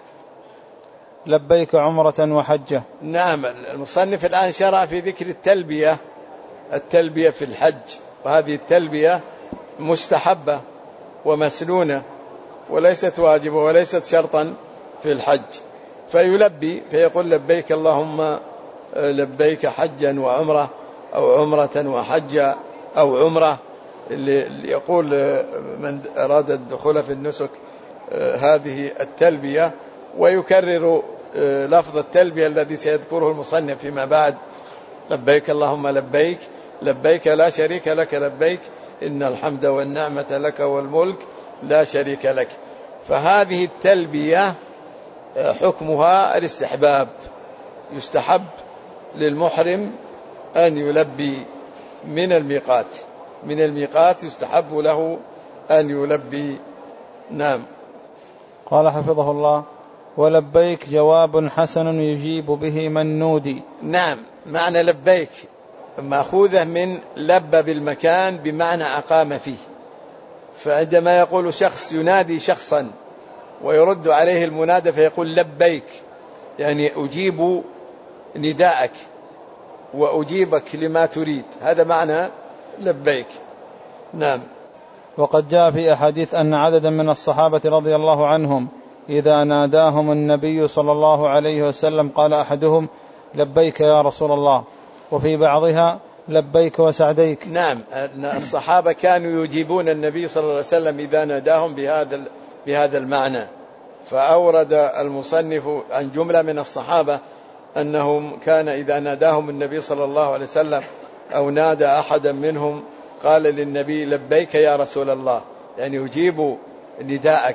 لبيك عمرة وحجة. نعم. المصنف الآن شرع في ذكر التلبية، التلبية في الحج، وهذه التلبية مستحبة ومسنونة وليست واجبة وليست شرطا في الحج، فيلبي فيقول: لبيك اللهم لبيك حجا وعمرة، أو عمرة وحجة، أو عمرة. اللي يقول من أراد الدخول في النسك هذه التلبية، ويكرر لفظ التلبية الذي سيذكره المصنف فيما بعد: لبيك اللهم لبيك، لبيك لا شريك لك لبيك، إن الحمد والنعمة لك والملك لا شريك لك. فهذه التلبية حكمها الاستحباب، يستحب للمحرم أن يلبي من الميقات، من الميقات يستحب له أن يلبي. نعم. قال حفظه الله: ولبيك جواب حسن يجيب به من نودي. نعم، معنى لبيك مأخوذة من لبى بالمكان بمعنى أقام فيه، فعندما يقول شخص ينادي شخصا ويرد عليه المنادى فيقول لبيك، يعني أجيب نداءك وأجيبك لما تريد، هذا معنى لبيك. نعم. وقد جاء في أحاديث أن عددا من الصحابة رضي الله عنهم إذا ناداهم النبي صلى الله عليه وسلم قال أحدهم: لبيك يا رسول الله، وفي بعضها: لبيك وسعديك. نعم، الصحابة كانوا يجيبون النبي صلى الله عليه وسلم إذا ناداهم بهذا بهذا المعنى، فأورد المصنف عن جملة من الصحابة أنهم كان إذا ناداهم النبي صلى الله عليه وسلم أو نادى أحدا منهم قال للنبي لبيك يا رسول الله، يعني يجيب نداءك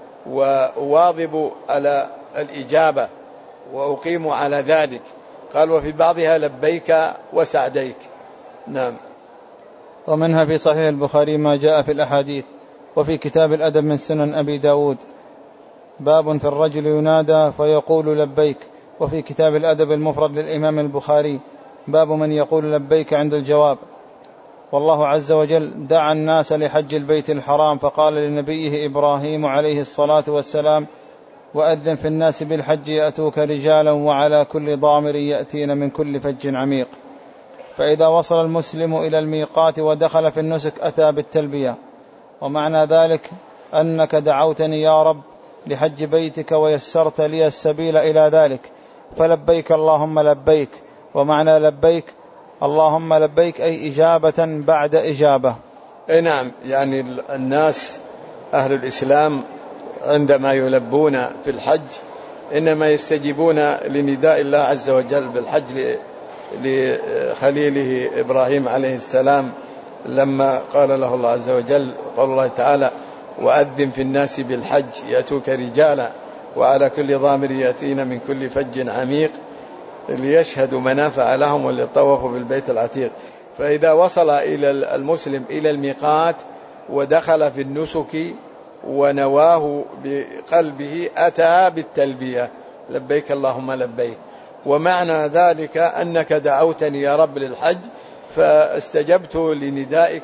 وواظب على الإجابة وأقيم على ذلك. قال وفي بعضها لبيك وسعديك. نعم. ومنها في صحيح البخاري ما جاء في الأحاديث. وفي كتاب الأدب من سنن أبي داود باب في الرجل ينادى فيقول لبيك. وفي كتاب الأدب المفرد للإمام البخاري باب من يقول لبيك عند الجواب. والله عز وجل دعا الناس لحج البيت الحرام فقال لنبيه إبراهيم عليه الصلاة والسلام وأذن في الناس بالحج يأتوك رجالا وعلى كل ضامر يأتين من كل فج عميق. فإذا وصل المسلم إلى الميقات ودخل في النسك أتى بالتلبية. ومعنى ذلك أنك دعوتني يا رب لحج بيتك ويسرت لي السبيل إلى ذلك، فلبيك اللهم لبيك. ومعنى لبيك اللهم لبيك أي إجابة بعد إجابة. أي نعم، يعني الناس أهل الإسلام عندما يلبون في الحج إنما يستجيبون لنداء الله عز وجل بالحج لخليله إبراهيم عليه السلام لما قال له الله عز وجل قال الله تعالى وأذن في الناس بالحج يأتوك رجالا وعلى كل ضامر يأتين من كل فج عميق ليشهدوا منافع لهم وليطوفوا بالبيت العتيق. فإذا وصل إلى المسلم إلى الميقات ودخل في النسك ونواه بقلبه أتى بالتلبية لبيك اللهم لبيك. ومعنى ذلك أنك دعوتني يا رب للحج فاستجبت لندائك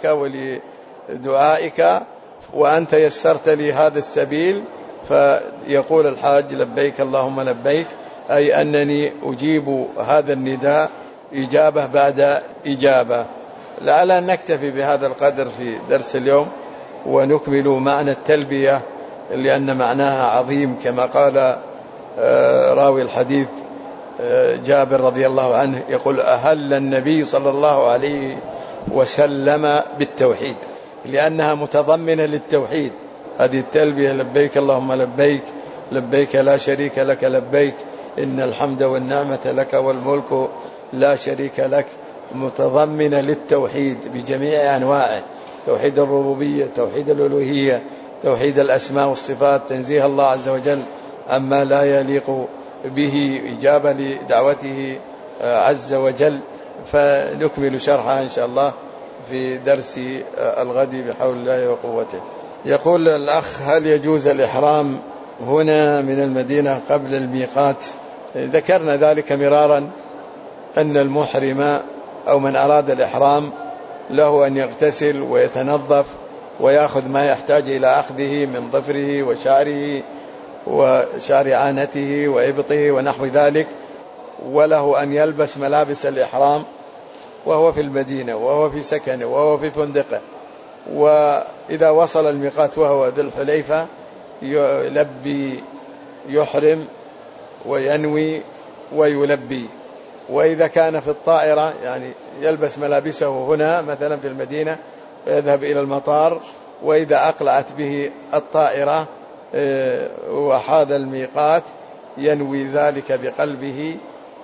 ولدعائك وأنت يسرت لي هذا السبيل. فيقول الحاج لبيك اللهم لبيك أي أنني أجيب هذا النداء إجابة بعد إجابة. لعل نكتفي بهذا القدر في درس اليوم ونكمل معنى التلبية لأن معناها عظيم كما قال راوي الحديث جابر رضي الله عنه يقول أهل النبي صلى الله عليه وسلم بالتوحيد لأنها متضمنة للتوحيد. هذه التلبية لبيك اللهم لبيك لبيك لا شريك لك لبيك إن الحمد والنعمة لك والملك لا شريك لك متضمنة للتوحيد بجميع أنواعه، توحيد الربوبية توحيد الألوهية توحيد الأسماء والصفات تنزيه الله عز وجل عما لا يليق به إجابة لدعوته عز وجل. فنكمل شرحها إن شاء الله في درس الغد بحول الله وقوته. يقول الأخ هل يجوز الإحرام هنا من المدينة قبل الميقات؟ ذكرنا ذلك مرارا أن المحرم أو من أراد الإحرام له أن يغتسل ويتنظف ويأخذ ما يحتاج إلى أخذه من ظفره وشعره وشعر عانته وإبطه ونحو ذلك، وله أن يلبس ملابس الإحرام وهو في المدينة وهو في سكنه وهو في فندقه. وإذا وصل الميقات وهو ذو الحليفة يلبي يحرم وينوي ويلبي. وإذا كان في الطائرة يعني يلبس ملابسه هنا مثلا في المدينة ويذهب إلى المطار، وإذا أقلعت به الطائرة وحاذ الميقات ينوي ذلك بقلبه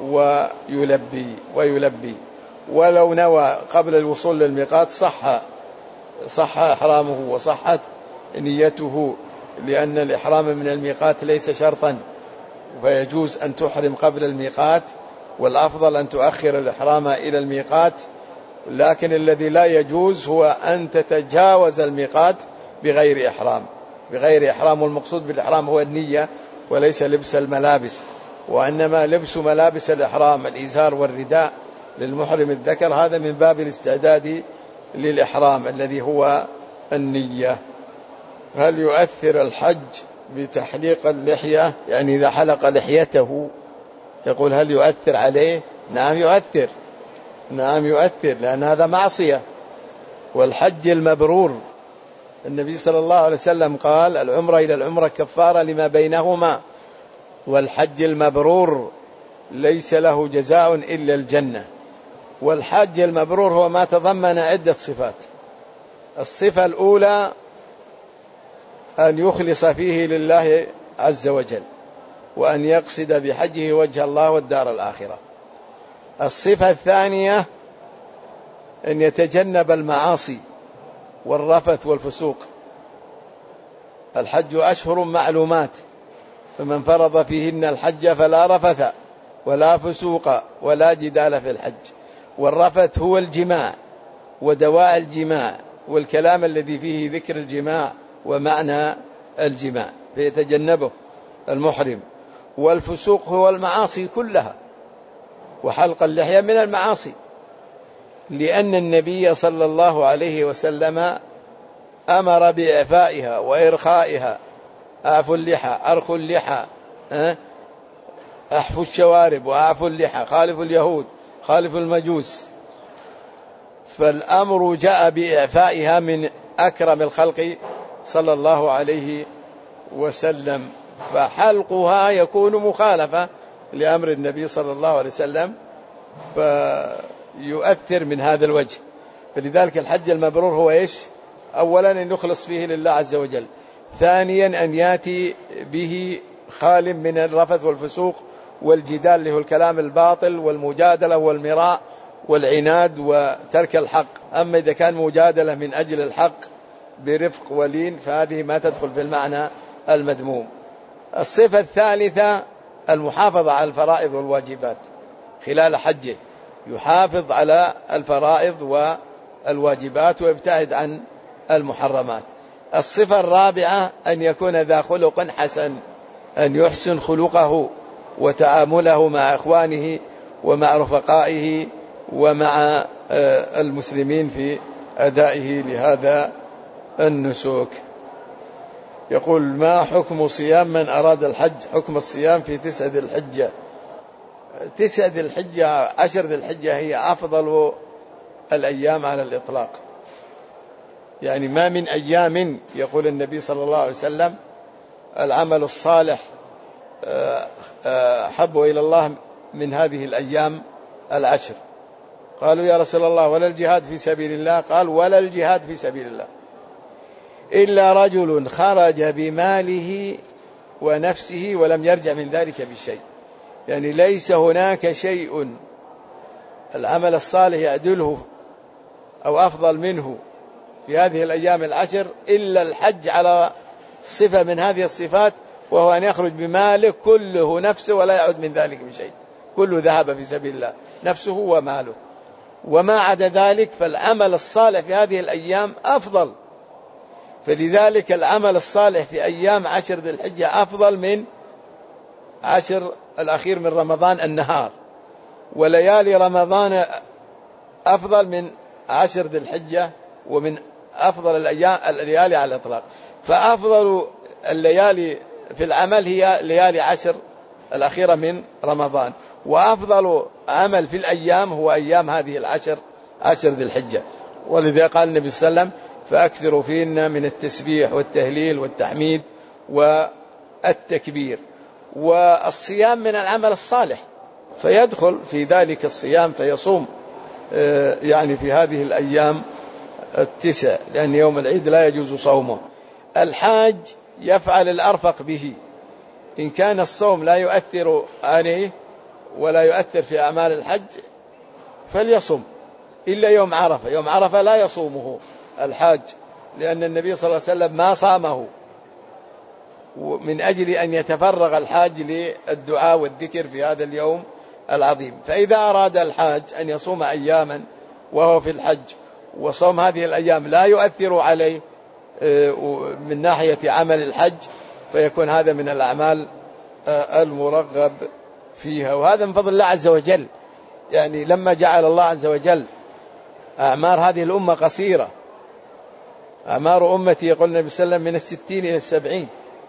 ويلبي ويلبي. ولو نوى قبل الوصول للميقات صح صح إحرامه وصحت نيته، لأن الإحرام من الميقات ليس شرطا، فيجوز أن تحرم قبل الميقات والأفضل أن تؤخر الإحرام إلى الميقات. لكن الذي لا يجوز هو أن تتجاوز الميقات بغير إحرام بغير إحرام والمقصود بالإحرام هو النية وليس لبس الملابس، وإنما لبس ملابس الإحرام الإزار والرداء للمحرم الذكر هذا من باب الاستعداد للإحرام الذي هو النية. هل يؤثر الحج بتحليق اللحية؟ يعني إذا حلق لحيته يقول هل يؤثر عليه؟ نعم يؤثر نعم يؤثر لأن هذا معصية. والحج المبرور النبي صلى الله عليه وسلم قال العمرة إلى العمرة كفارة لما بينهما، والحج المبرور ليس له جزاء إلا الجنة. والحج المبرور هو ما تضمن عدة صفات. الصفة الأولى أن يخلص فيه لله عز وجل، وأن يقصد بحجه وجه الله والدار الآخرة. الصفة الثانية أن يتجنب المعاصي والرفث والفسوق. الحج أشهر معلومات، فمن فرض فيهن الحج فلا رفث ولا فسوق ولا جدال في الحج. والرفث هو الجماع ودواء الجماع والكلام الذي فيه ذكر الجماع ومعنى الجماع، فيتجنبه المحرم. والفسوق هو المعاصي كلها، وحلق اللحية من المعاصي، لأن النبي صلى الله عليه وسلم أمر بإعفائها وإرخائها. أعفوا اللحى، أرخوا اللحى، أحفوا الشوارب وأعفوا اللحى، خالفوا اليهود، خالفوا المجوس. فالأمر جاء بإعفائها من أكرم الخلق صلى الله عليه وسلم، فحلقها يكون مخالفة لأمر النبي صلى الله عليه وسلم، فيؤثر من هذا الوجه. فلذلك الحج المبرور هو إيش؟ أولا أن يخلص فيه لله عز وجل، ثانيا أن يأتي به خال من الرفث والفسوق والجدال اللي هو الكلام الباطل والمجادلة والمراء والعناد وترك الحق. أما إذا كان مجادلة من أجل الحق برفق ولين فهذه ما تدخل في المعنى المذموم. الصفة الثالثة المحافظة على الفرائض والواجبات خلال حجه، يحافظ على الفرائض والواجبات ويبتعد عن المحرمات. الصفة الرابعة أن يكون ذا خلق حسن، أن يحسن خلقه وتعامله مع إخوانه ومع رفقائه ومع المسلمين في أدائه لهذا النسك. يقول: ما حكم صيام من أراد الحج؟ حكم الصيام في تسعة ذي الحجة. تسعة ذي الحجة، عشر ذي الحجة هي أفضل الأيام على الإطلاق، يعني ما من أيام يقول النبي صلى الله عليه وسلم العمل الصالح أحب إلى الله من هذه الأيام العشر. قالوا: يا رسول الله ولا الجهاد في سبيل الله؟ قال: ولا الجهاد في سبيل الله إلا رجل خرج بماله ونفسه ولم يرجع من ذلك بشيء. يعني ليس هناك شيء العمل الصالح يعدله أو أفضل منه في هذه الأيام العشر إلا الحج على صفة من هذه الصفات، وهو أن يخرج بماله كله نفسه ولا يعود من ذلك بشيء، كله ذهب في سبيل الله، نفسه وماله. وما عدا ذلك فالعمل الصالح في هذه الأيام أفضل. فلذلك العمل الصالح في أيام عشر ذي الحجة أفضل من عشر الأخير من رمضان النهار، وليالي رمضان أفضل من عشر ذي الحجة ومن أفضل الأيام الليالي على الإطلاق. فأفضل الليالي في العمل هي ليالي عشر الأخيرة من رمضان، وأفضل عمل في الأيام هو أيام هذه العشر عشر ذي الحجة. ولذا قال النبي صلى الله عليه وسلم: فأكثروا فينا من التسبيح والتهليل والتحميد والتكبير. والصيام من العمل الصالح، فيدخل في ذلك الصيام فيصوم يعني في هذه الأيام التسع، لأن يوم العيد لا يجوز صومه. الحاج يفعل الأرفق به، إن كان الصوم لا يؤثر عليه ولا يؤثر في أعمال الحج فليصم، إلا يوم عرفة. يوم عرفة لا يصومه الحاج، لأن النبي صلى الله عليه وسلم ما صامه، من أجل أن يتفرغ الحاج للدعاء والذكر في هذا اليوم العظيم. فإذا أراد الحاج أن يصوم أياما وهو في الحج وصوم هذه الأيام لا يؤثر عليه من ناحية عمل الحج، فيكون هذا من الأعمال المرغب فيها. وهذا من فضل الله عز وجل، يعني لما جعل الله عز وجل أعمار هذه الأمة قصيرة، أعمار أمتي يقول النبي صلى الله عليه وسلم من الستين إلى السبعين،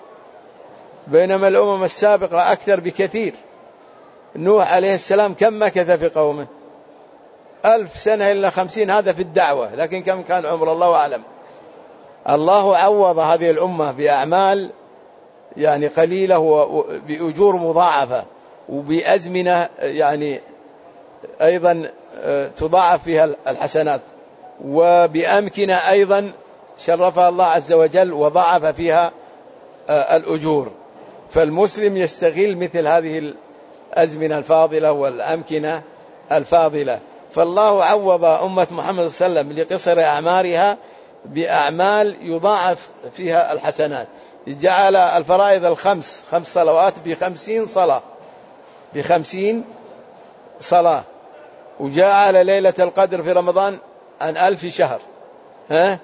بينما الأمم السابقة أكثر بكثير. نوح عليه السلام كم مكث في قومه؟ ألف سنة إلا خمسين، هذا في الدعوة، لكن كم كان عمر الله أعلم. الله عوض هذه الأمة بأعمال يعني قليلة وبأجور مضاعفة وبأزمنة يعني أيضا تضاعف فيها الحسنات، وبأمكنة أيضا شرفها الله عز وجل وضاعف فيها الأجور. فالمسلم يستغل مثل هذه الأزمنة الفاضلة والأمكنة الفاضلة. فالله عوض أمة محمد صلى الله عليه وسلم لقصر أعمارها بأعمال يضاعف فيها الحسنات. جعل الفرائض الخمس خمس صلوات بخمسين صلاة بخمسين صلاة، وجعل ليلة القدر في رمضان عن ألف شهر، ها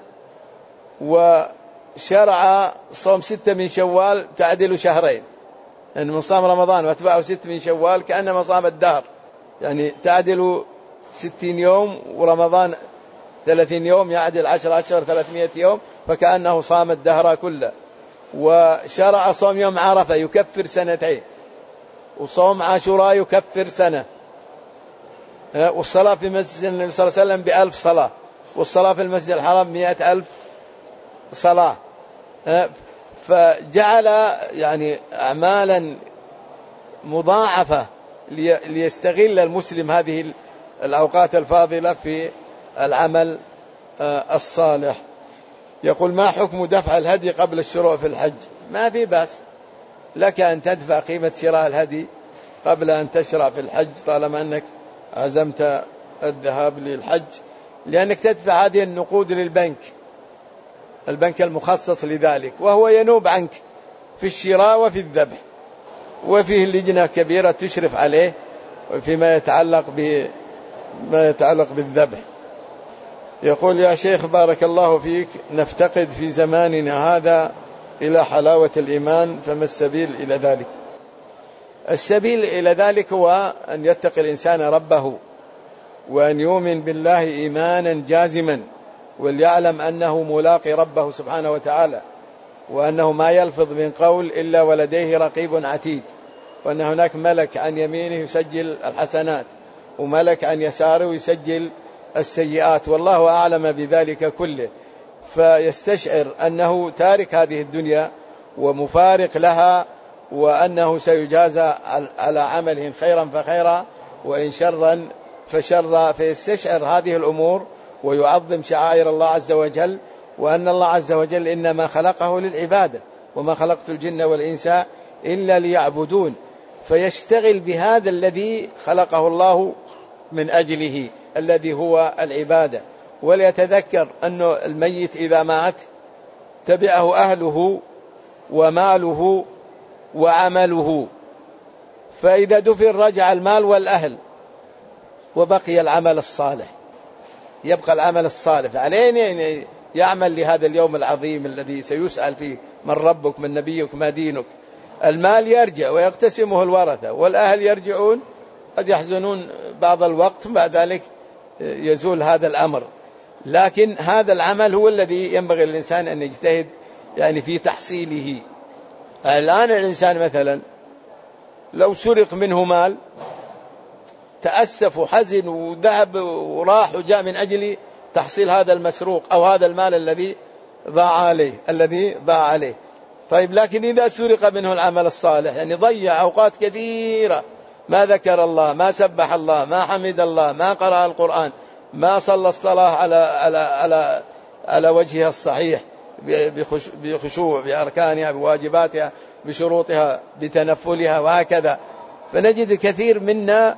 وشرع صوم ستة من شوال تعدل شهرين، أن يعني من صام رمضان واتبعه ست من شوال كأنما صام الدهر، يعني تعدل ستين يوم، ورمضان ثلاثين يوم يعدل عشر أشهر ثلاثمائة يوم، فكأنه صام الدهر كله. وشرع صوم يوم عرفة يكفر سنتين، وصوم عاشوراء يكفر سنة، والصلاة في مسجد النبي صلى الله عليه وسلم بألف صلاة، والصلاة في المسجد الحرام مئة ألف صلاة. فجعل يعني أعمالا مضاعفة ليستغل المسلم هذه الأوقات الفاضلة في العمل الصالح. يقول: ما حكم دفع الهدي قبل الشروع في الحج؟ ما في بأس لك أن تدفع قيمة شراء الهدي قبل أن تشرع في الحج، طالما أنك عزمت الذهاب للحج، لأنك تدفع هذه النقود للبنك، البنك المخصص لذلك، وهو ينوب عنك في الشراء وفي الذبح، وفيه لجنة كبيرة تشرف عليه فيما يتعلق بما يتعلق بالذبح. يقول: يا شيخ بارك الله فيك، نفتقد في زماننا هذا إلى حلاوة الإيمان، فما السبيل إلى ذلك؟ السبيل إلى ذلك هو أن يتقي الإنسان ربه، وأن يؤمن بالله إيمانا جازما، وليعلم أنه ملاقي ربه سبحانه وتعالى، وأنه ما يلفظ من قول إلا ولديه رقيب عتيد، وأن هناك ملك عن يمينه يسجل الحسنات، وملك عن يساره يسجل السيئات، والله أعلم بذلك كله. فيستشعر أنه تارك هذه الدنيا ومفارق لها، وأنه سيجازى على عمله خيرا فخيرا وإن شرا فشرا، فيستشعر هذه الأمور ويعظم شعائر الله عز وجل، وأن الله عز وجل إنما خلقه للعبادة، وما خلقت الجن والإنس إلا ليعبدون، فيشتغل بهذا الذي خلقه الله من أجله الذي هو العبادة. وليتذكر أن الميت إذا مات تبعه أهله وماله وعمله، فإذا دفن رجع المال والأهل وبقي العمل الصالح، يبقى العمل الصالح. علينا أن يعمل لهذا اليوم العظيم الذي سيسأل فيه: من ربك، من نبيك، ما دينك. المال يرجع ويقتسمه الورثة، والأهل يرجعون، قد يحزنون بعض الوقت، بعد ذلك يزول هذا الأمر. لكن هذا العمل هو الذي ينبغي للإنسان أن يجتهد يعني في تحصيله. الآن الإنسان مثلا لو سرق منه مال تأسف وحزن وذهب وراح وجاء من أجل تحصيل هذا المسروق أو هذا المال الذي ضاع عليه الذي ضاع عليه. طيب، لكن إذا سرق منه العمل الصالح، يعني ضيع أوقات كثيرة، ما ذكر الله، ما سبح الله، ما حمد الله، ما قرأ القرآن، ما صلى الصلاة على على على على وجهها الصحيح بخشوع، بأركانها، بواجباتها، بشروطها، بتنفلها، وهكذا. فنجد كثير منا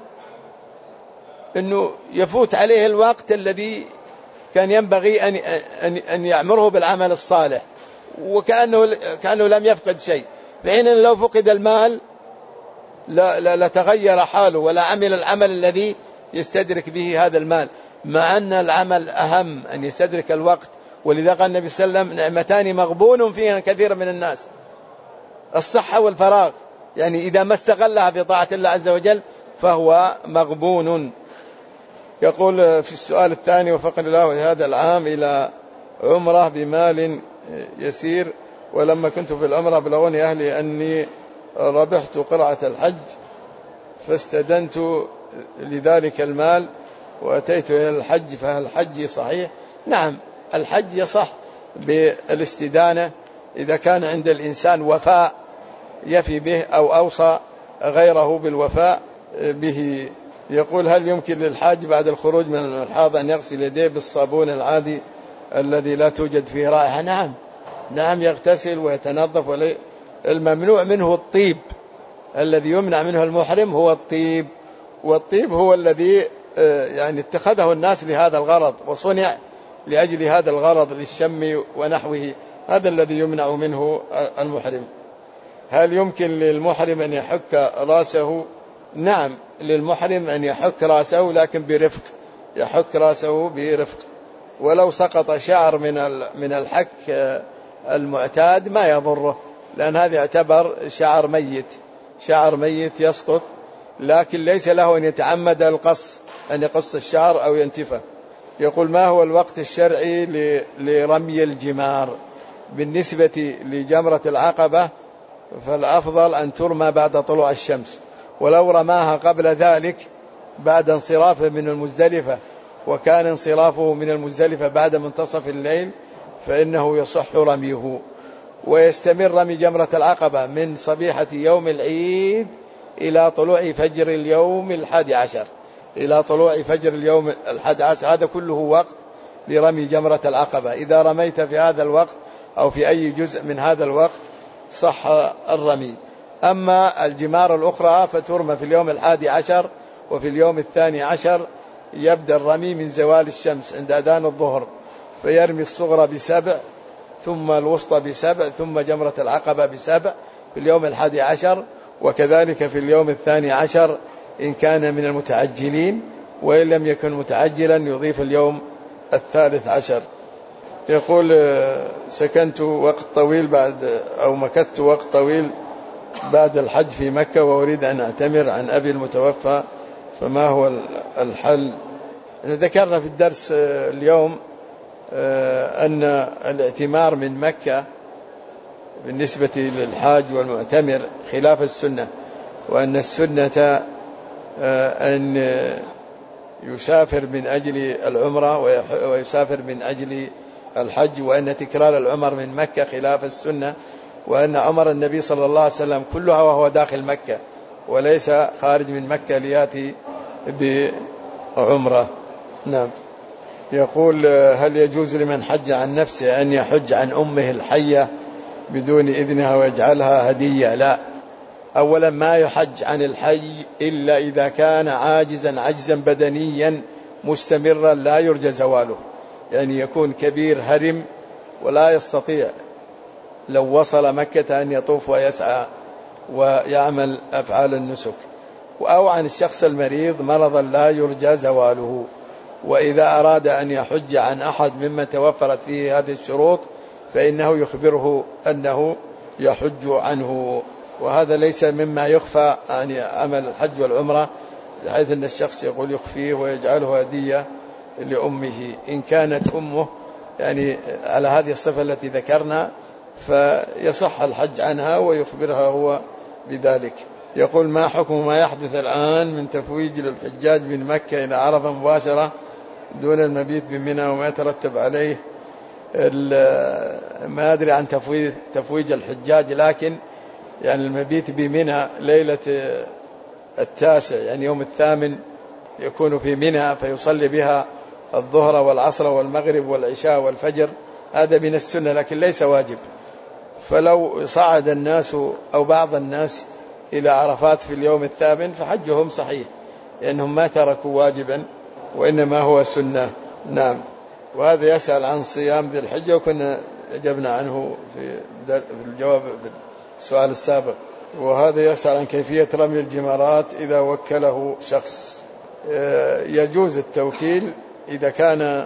أنه يفوت عليه الوقت الذي كان ينبغي أن أن أن يعمره بالعمل الصالح، وكأنه كأنه لم يفقد شيء، فإن لو فقد المال لا لا لتغير حاله ولا عمل العمل الذي يستدرك به هذا المال، مع أن العمل أهم، أن يستدرك الوقت. ولذا قال النبي صلى الله عليه وسلم: نعمتان مغبون فيها كثير من الناس، الصحة والفراغ، يعني إذا ما استغلها في طاعة الله عز وجل فهو مغبون. يقول في السؤال الثاني: وفقني الله هذا العام إلى عمرة بمال يسير، ولما كنت في العمرة بلغني أهلي أني ربحت قرعة الحج، فاستدنت لذلك المال وأتيت إلى الحج، فهل الحج صحيح؟ نعم، الحج يصح بالاستدانة إذا كان عند الإنسان وفاء يفي به أو أوصى غيره بالوفاء به. يقول: هل يمكن للحاج بعد الخروج من المرحاض أن يغسل يديه بالصابون العادي الذي لا توجد فيه رائحة؟ نعم نعم، يغتسل ويتنظف الممنوع منه الطيب، الذي يمنع منه المحرم هو الطيب، والطيب هو الذي يعني اتخذه الناس لهذا الغرض وصنع لأجل هذا الغرض للشم ونحوه، هذا الذي يمنع منه المحرم. هل يمكن للمحرم أن يحك رأسه؟ نعم، للمحرم أن يحك رأسه لكن برفق، يحك رأسه برفق، ولو سقط شعر من من الحك المعتاد ما يضره، لأن هذا يعتبر شعر ميت، شعر ميت يسقط، لكن ليس له أن يتعمد القص، أن يقص الشعر أو ينتفه. يقول: ما هو الوقت الشرعي لرمي الجمار؟ بالنسبة لجمرة العقبة فالأفضل أن ترمى بعد طلوع الشمس، ولو رماها قبل ذلك بعد انصرافه من المزدلفة، وكان انصرافه من المزدلفة بعد منتصف الليل، فإنه يصح رميه. ويستمر رمي جمرة العقبة من صبيحة يوم العيد إلى طلوع فجر اليوم الحادي عشر، إلى طلوع فجر اليوم الحادي عشر، هذا كله وقت لرمي جمرة العقبة. إذا رميت في هذا الوقت أو في أي جزء من هذا الوقت صح الرمي. أما الجمار الأخرى فترمى في اليوم الحادي عشر وفي اليوم الثاني عشر. يبدأ الرمي من زوال الشمس عند أذان الظهر، فيرمي الصغرى بسبع، ثم الوسطى بسبع، ثم جمرة العقبة بسبع في اليوم الحادي عشر، وكذلك في اليوم الثاني عشر إن كان من المتعجلين، وإن لم يكن متعجلا يضيف اليوم الثالث عشر. يقول: سكنت وقت طويل بعد أو مكثت وقت طويل بعد الحج في مكة وأريد أن أعتمر عن أبي المتوفى، فما هو الحل؟ ذكرنا في الدرس اليوم أن الاعتمار من مكة بالنسبة للحاج والمعتمر خلاف السنة، وأن السنة أن يسافر من أجل العمرة ويسافر من أجل الحج، وأن تكرار العمر من مكة خلاف السنة، وأن عمر النبي صلى الله عليه وسلم كلها وهو داخل مكة وليس خارج من مكة ليأتي بعمرة. نعم. يقول: هل يجوز لمن حج عن نفسه أن يحج عن أمه الحية بدون إذنها ويجعلها هدية؟ لا، أولا ما يحج عن الحي إلا إذا كان عاجزا عجزا بدنيا مستمرا لا يرجى زواله، يعني يكون كبير هرم ولا يستطيع لو وصل مكة أن يطوف ويسعى ويعمل أفعال النسك، أو عن الشخص المريض مرضا لا يرجى زواله. وإذا أراد أن يحج عن أحد ممن توفرت فيه هذه الشروط فإنه يخبره أنه يحج عنه، وهذا ليس مما يخفى عن عمل الحج والعمرة، بحيث أن الشخص يقول يخفيه ويجعله هدية لأمه. إن كانت أمه يعني على هذه الصفة التي ذكرنا فيصح الحج عنها ويخبرها هو بذلك. يقول: ما حكم ما يحدث الآن من تفويج للحجاج من مكة إلى عرفة مباشرة دون المبيت بمنى وما يترتب عليه؟ ما أدري عن تفويج, تفويج الحجاج، لكن يعني المبيت بمنى ليلة التاسع، يعني يوم الثامن يكون في منى فيصلي بها الظهر والعصر والمغرب والعشاء والفجر، هذا من السنة لكن ليس واجب. فلو صعد الناس أو بعض الناس إلى عرفات في اليوم الثامن فحجهم صحيح، لأنهم ما تركوا واجبا وإنما هو سنة. نعم. وهذا يسأل عن صيام ذي الحجة، وكنا أجبنا عنه في الجواب في السؤال السابق. وهذا يسأل عن كيفية رمي الجمرات إذا وكله شخص. يجوز التوكيل إذا كان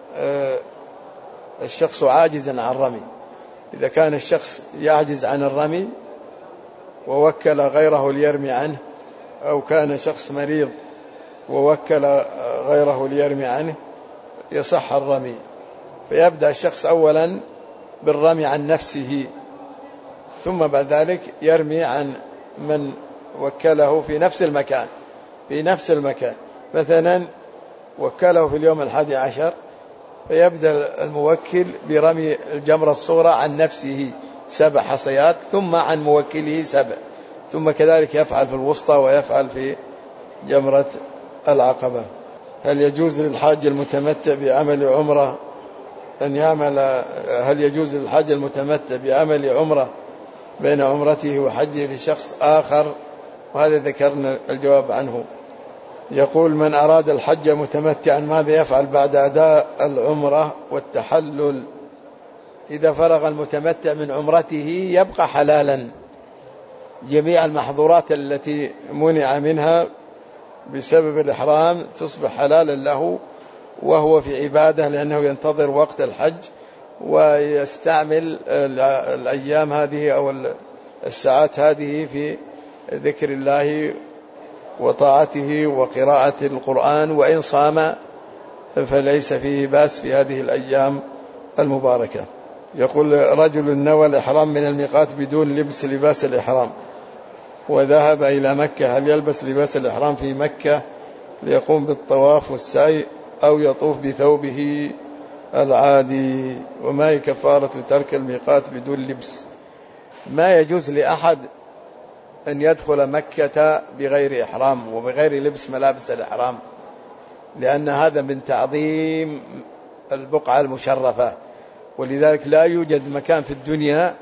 الشخص عاجزا عن الرمي. إذا كان الشخص يعجز عن الرمي ووكل غيره ليرمي عنه، أو كان شخص مريض ووكل غيره ليرمي عنه، يصح الرمي. فيبدأ الشخص أولا بالرمي عن نفسه، ثم بعد ذلك يرمي عن من وكله في نفس المكان في نفس المكان مثلا وكله في اليوم الحادي عشر، فيبدأ الموكل برمي الجمرة الصغرى عن نفسه سبع حصيات، ثم عن موكله سبع، ثم كذلك يفعل في الوسطى ويفعل في جمرة العقبة. هل يجوز للحاج المتمتع بعمل عمرة أن يعمل هل يجوز للحاج المتمتع بعمل عمرة بين عمرته وحجه لشخص آخر، وهذا ذكرنا الجواب عنه. يقول: من أراد الحج متمتعا ماذا يفعل بعد أداء العمرة والتحلل؟ إذا فرغ المتمتع من عمرته يبقى حلالا، جميع المحظورات التي منع منها بسبب الإحرام تصبح حلالا له وهو في عبادة، لأنه ينتظر وقت الحج ويستعمل الأيام هذه أو الساعات هذه في ذكر الله وطاعته وقراءة القرآن، وإن صام فليس فيه بأس في هذه الأيام المباركة. يقول: رجل نوى الإحرام من الميقات بدون لبس لباس الإحرام وذهب إلى مكة، هل يلبس لباس الإحرام في مكة ليقوم بالطواف والسعي أو يطوف بثوبه العادي؟ وما هي كفارة ترك الميقات بدون لبس؟ ما يجوز لأحد أن يدخل مكة بغير إحرام وبغير لبس ملابس الإحرام، لأن هذا من تعظيم البقعة المشرفة، ولذلك لا يوجد مكان في الدنيا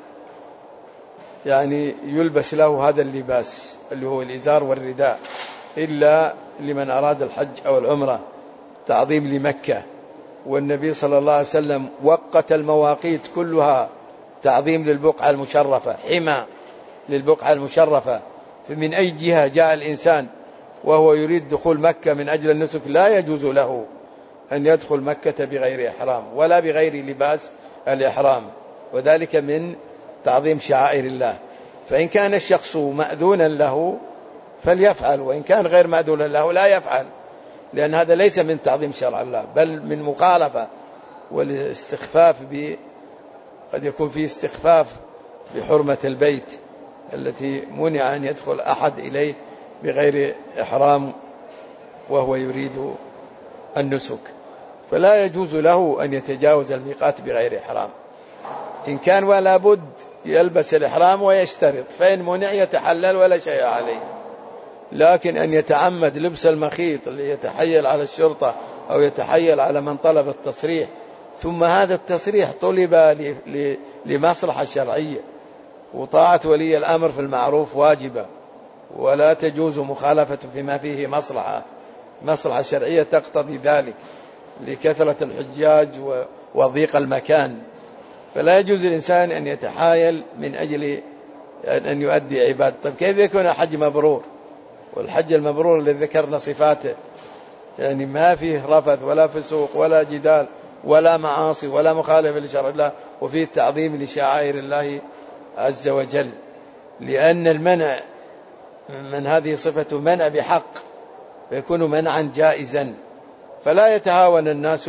يعني يلبس له هذا اللباس اللي هو الإزار والرداء إلا لمن أراد الحج أو العمرة، تعظيم لمكة. والنبي صلى الله عليه وسلم وقت المواقيت كلها تعظيم للبقعة المشرفة، حمى للبقعة المشرفة. فمن أي جهة جاء الإنسان وهو يريد دخول مكة من أجل النسك لا يجوز له أن يدخل مكة بغير إحرام ولا بغير لباس الإحرام، وذلك من تعظيم شعائر الله. فإن كان الشخص مأذونا له فليفعل، وإن كان غير مأذونا له لا يفعل، لأن هذا ليس من تعظيم شرع الله بل من مخالفة والاستخفاف ب... قد يكون فيه استخفاف بحرمة البيت التي منع أن يدخل أحد إليه بغير إحرام وهو يريد النسك، فلا يجوز له أن يتجاوز الميقات بغير إحرام. إن كان ولا بد يلبس الإحرام ويشترط، فإن منع يتحلل ولا شيء عليه. لكن أن يتعمد لبس المخيط ليتحيل على الشرطة أو يتحيل على من طلب التصريح، ثم هذا التصريح طلب لمصلحة شرعية، وطاعة ولي الأمر في المعروف واجبة، ولا تجوز مخالفة فيما فيه مصلحة مصلحة شرعية تقتضي ذلك لكثرة الحجاج وضيق المكان. فلا يجوز الإنسان أن يتحايل من أجل أن يؤدي عبادة. طيب كيف يكون الحج مبرور؟ والحج المبرور الذي ذكرنا صفاته يعني ما فيه رفث ولا فسوق ولا جدال ولا معاصي ولا مخالفة لشرع الله، وفيه تعظيم لشعائر الله عز وجل، لأن المنع من هذه صفة منع بحق فيكون منعا جائزا. فلا يتهاون الناس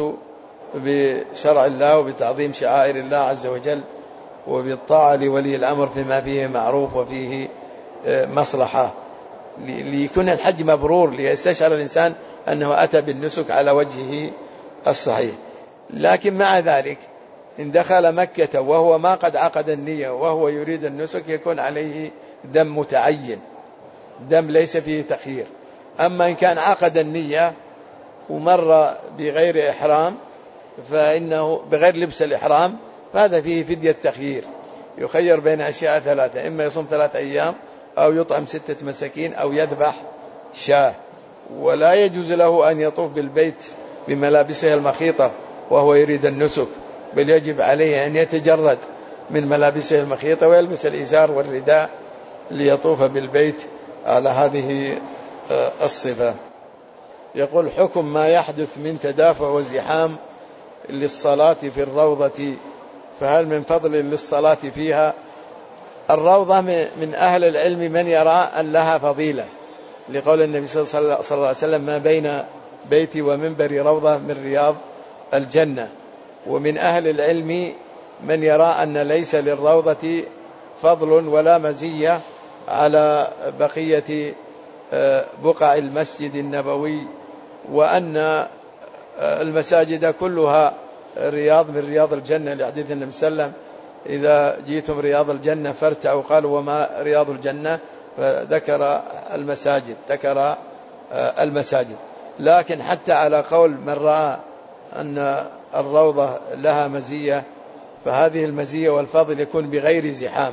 بشرع الله وبتعظيم شعائر الله عز وجل وبالطاعة لولي الأمر فيما فيه معروف وفيه مصلحة، ليكون الحج مبرور، ليستشعر الإنسان أنه أتى بالنسك على وجهه الصحيح. لكن مع ذلك إن دخل مكة وهو ما قد عقد النية وهو يريد النسك يكون عليه دم متعين، دم ليس فيه تخيير. أما إن كان عقد النية ومر بغير إحرام فإنه بغير لبس الإحرام فهذا فيه فدية تخيير، يخير بين أشياء ثلاثة: إما يصوم ثلاثة أيام أو يطعم ستة مساكين أو يذبح شاة. ولا يجوز له أن يطوف بالبيت بملابسه المخيطة وهو يريد النسك، بل يجب عليه أن يتجرد من ملابسه المخيطة ويلبس الإزار والرداء ليطوف بالبيت على هذه الصفة. يقول: حكم ما يحدث من تدافع وزحام للصلاة في الروضة، فهل من فضل للصلاة فيها؟ الروضة من أهل العلم من يرى أن لها فضيلة، لقول النبي صلى الله عليه وسلم: ما بين بيتي ومنبري روضة من رياض الجنة. ومن أهل العلم من يرى أن ليس للروضة فضل ولا مزية على بقية بقع المسجد النبوي، وأن المساجد كلها رياض من رياض الجنة، لحديث النبي صلى الله عليه وسلم: إذا جئتم رياض الجنة فارتعوا. قالوا: وما رياض الجنة؟ فذكر المساجد ذكر المساجد. لكن حتى على قول من رأى أن الروضة لها مزية، فهذه المزية والفضل يكون بغير زحام،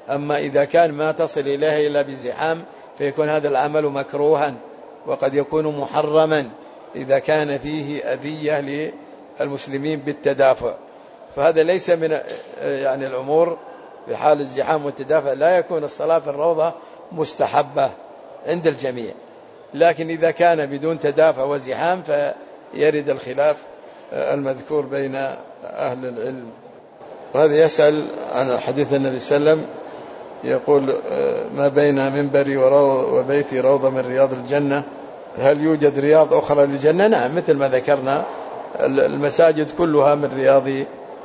أما إذا كان ما تصل إليه إلا بزحام فيكون هذا العمل مكروها، وقد يكون محرما إذا كان فيه أذية للمسلمين بالتدافع. فهذا ليس من يعني الأمور في حال الزحام والتدافع، لا يكون الصلاة في الروضة مستحبة عند الجميع. لكن إذا كان بدون تدافع وزحام فيرد الخلاف المذكور بين أهل العلم. وهذا يسأل عن حديث النبي صلى الله عليه وسلم يقول ما بين منبري وبيتي روضة من رياض الجنة، هل يوجد رياض أخرى للجنة؟ نعم، مثل ما ذكرنا المساجد كلها من رياض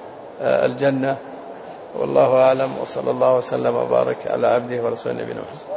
الجنة. والله أعلم، وصلى الله وسلم وبارك على عبده ورسوله نبينا محمد.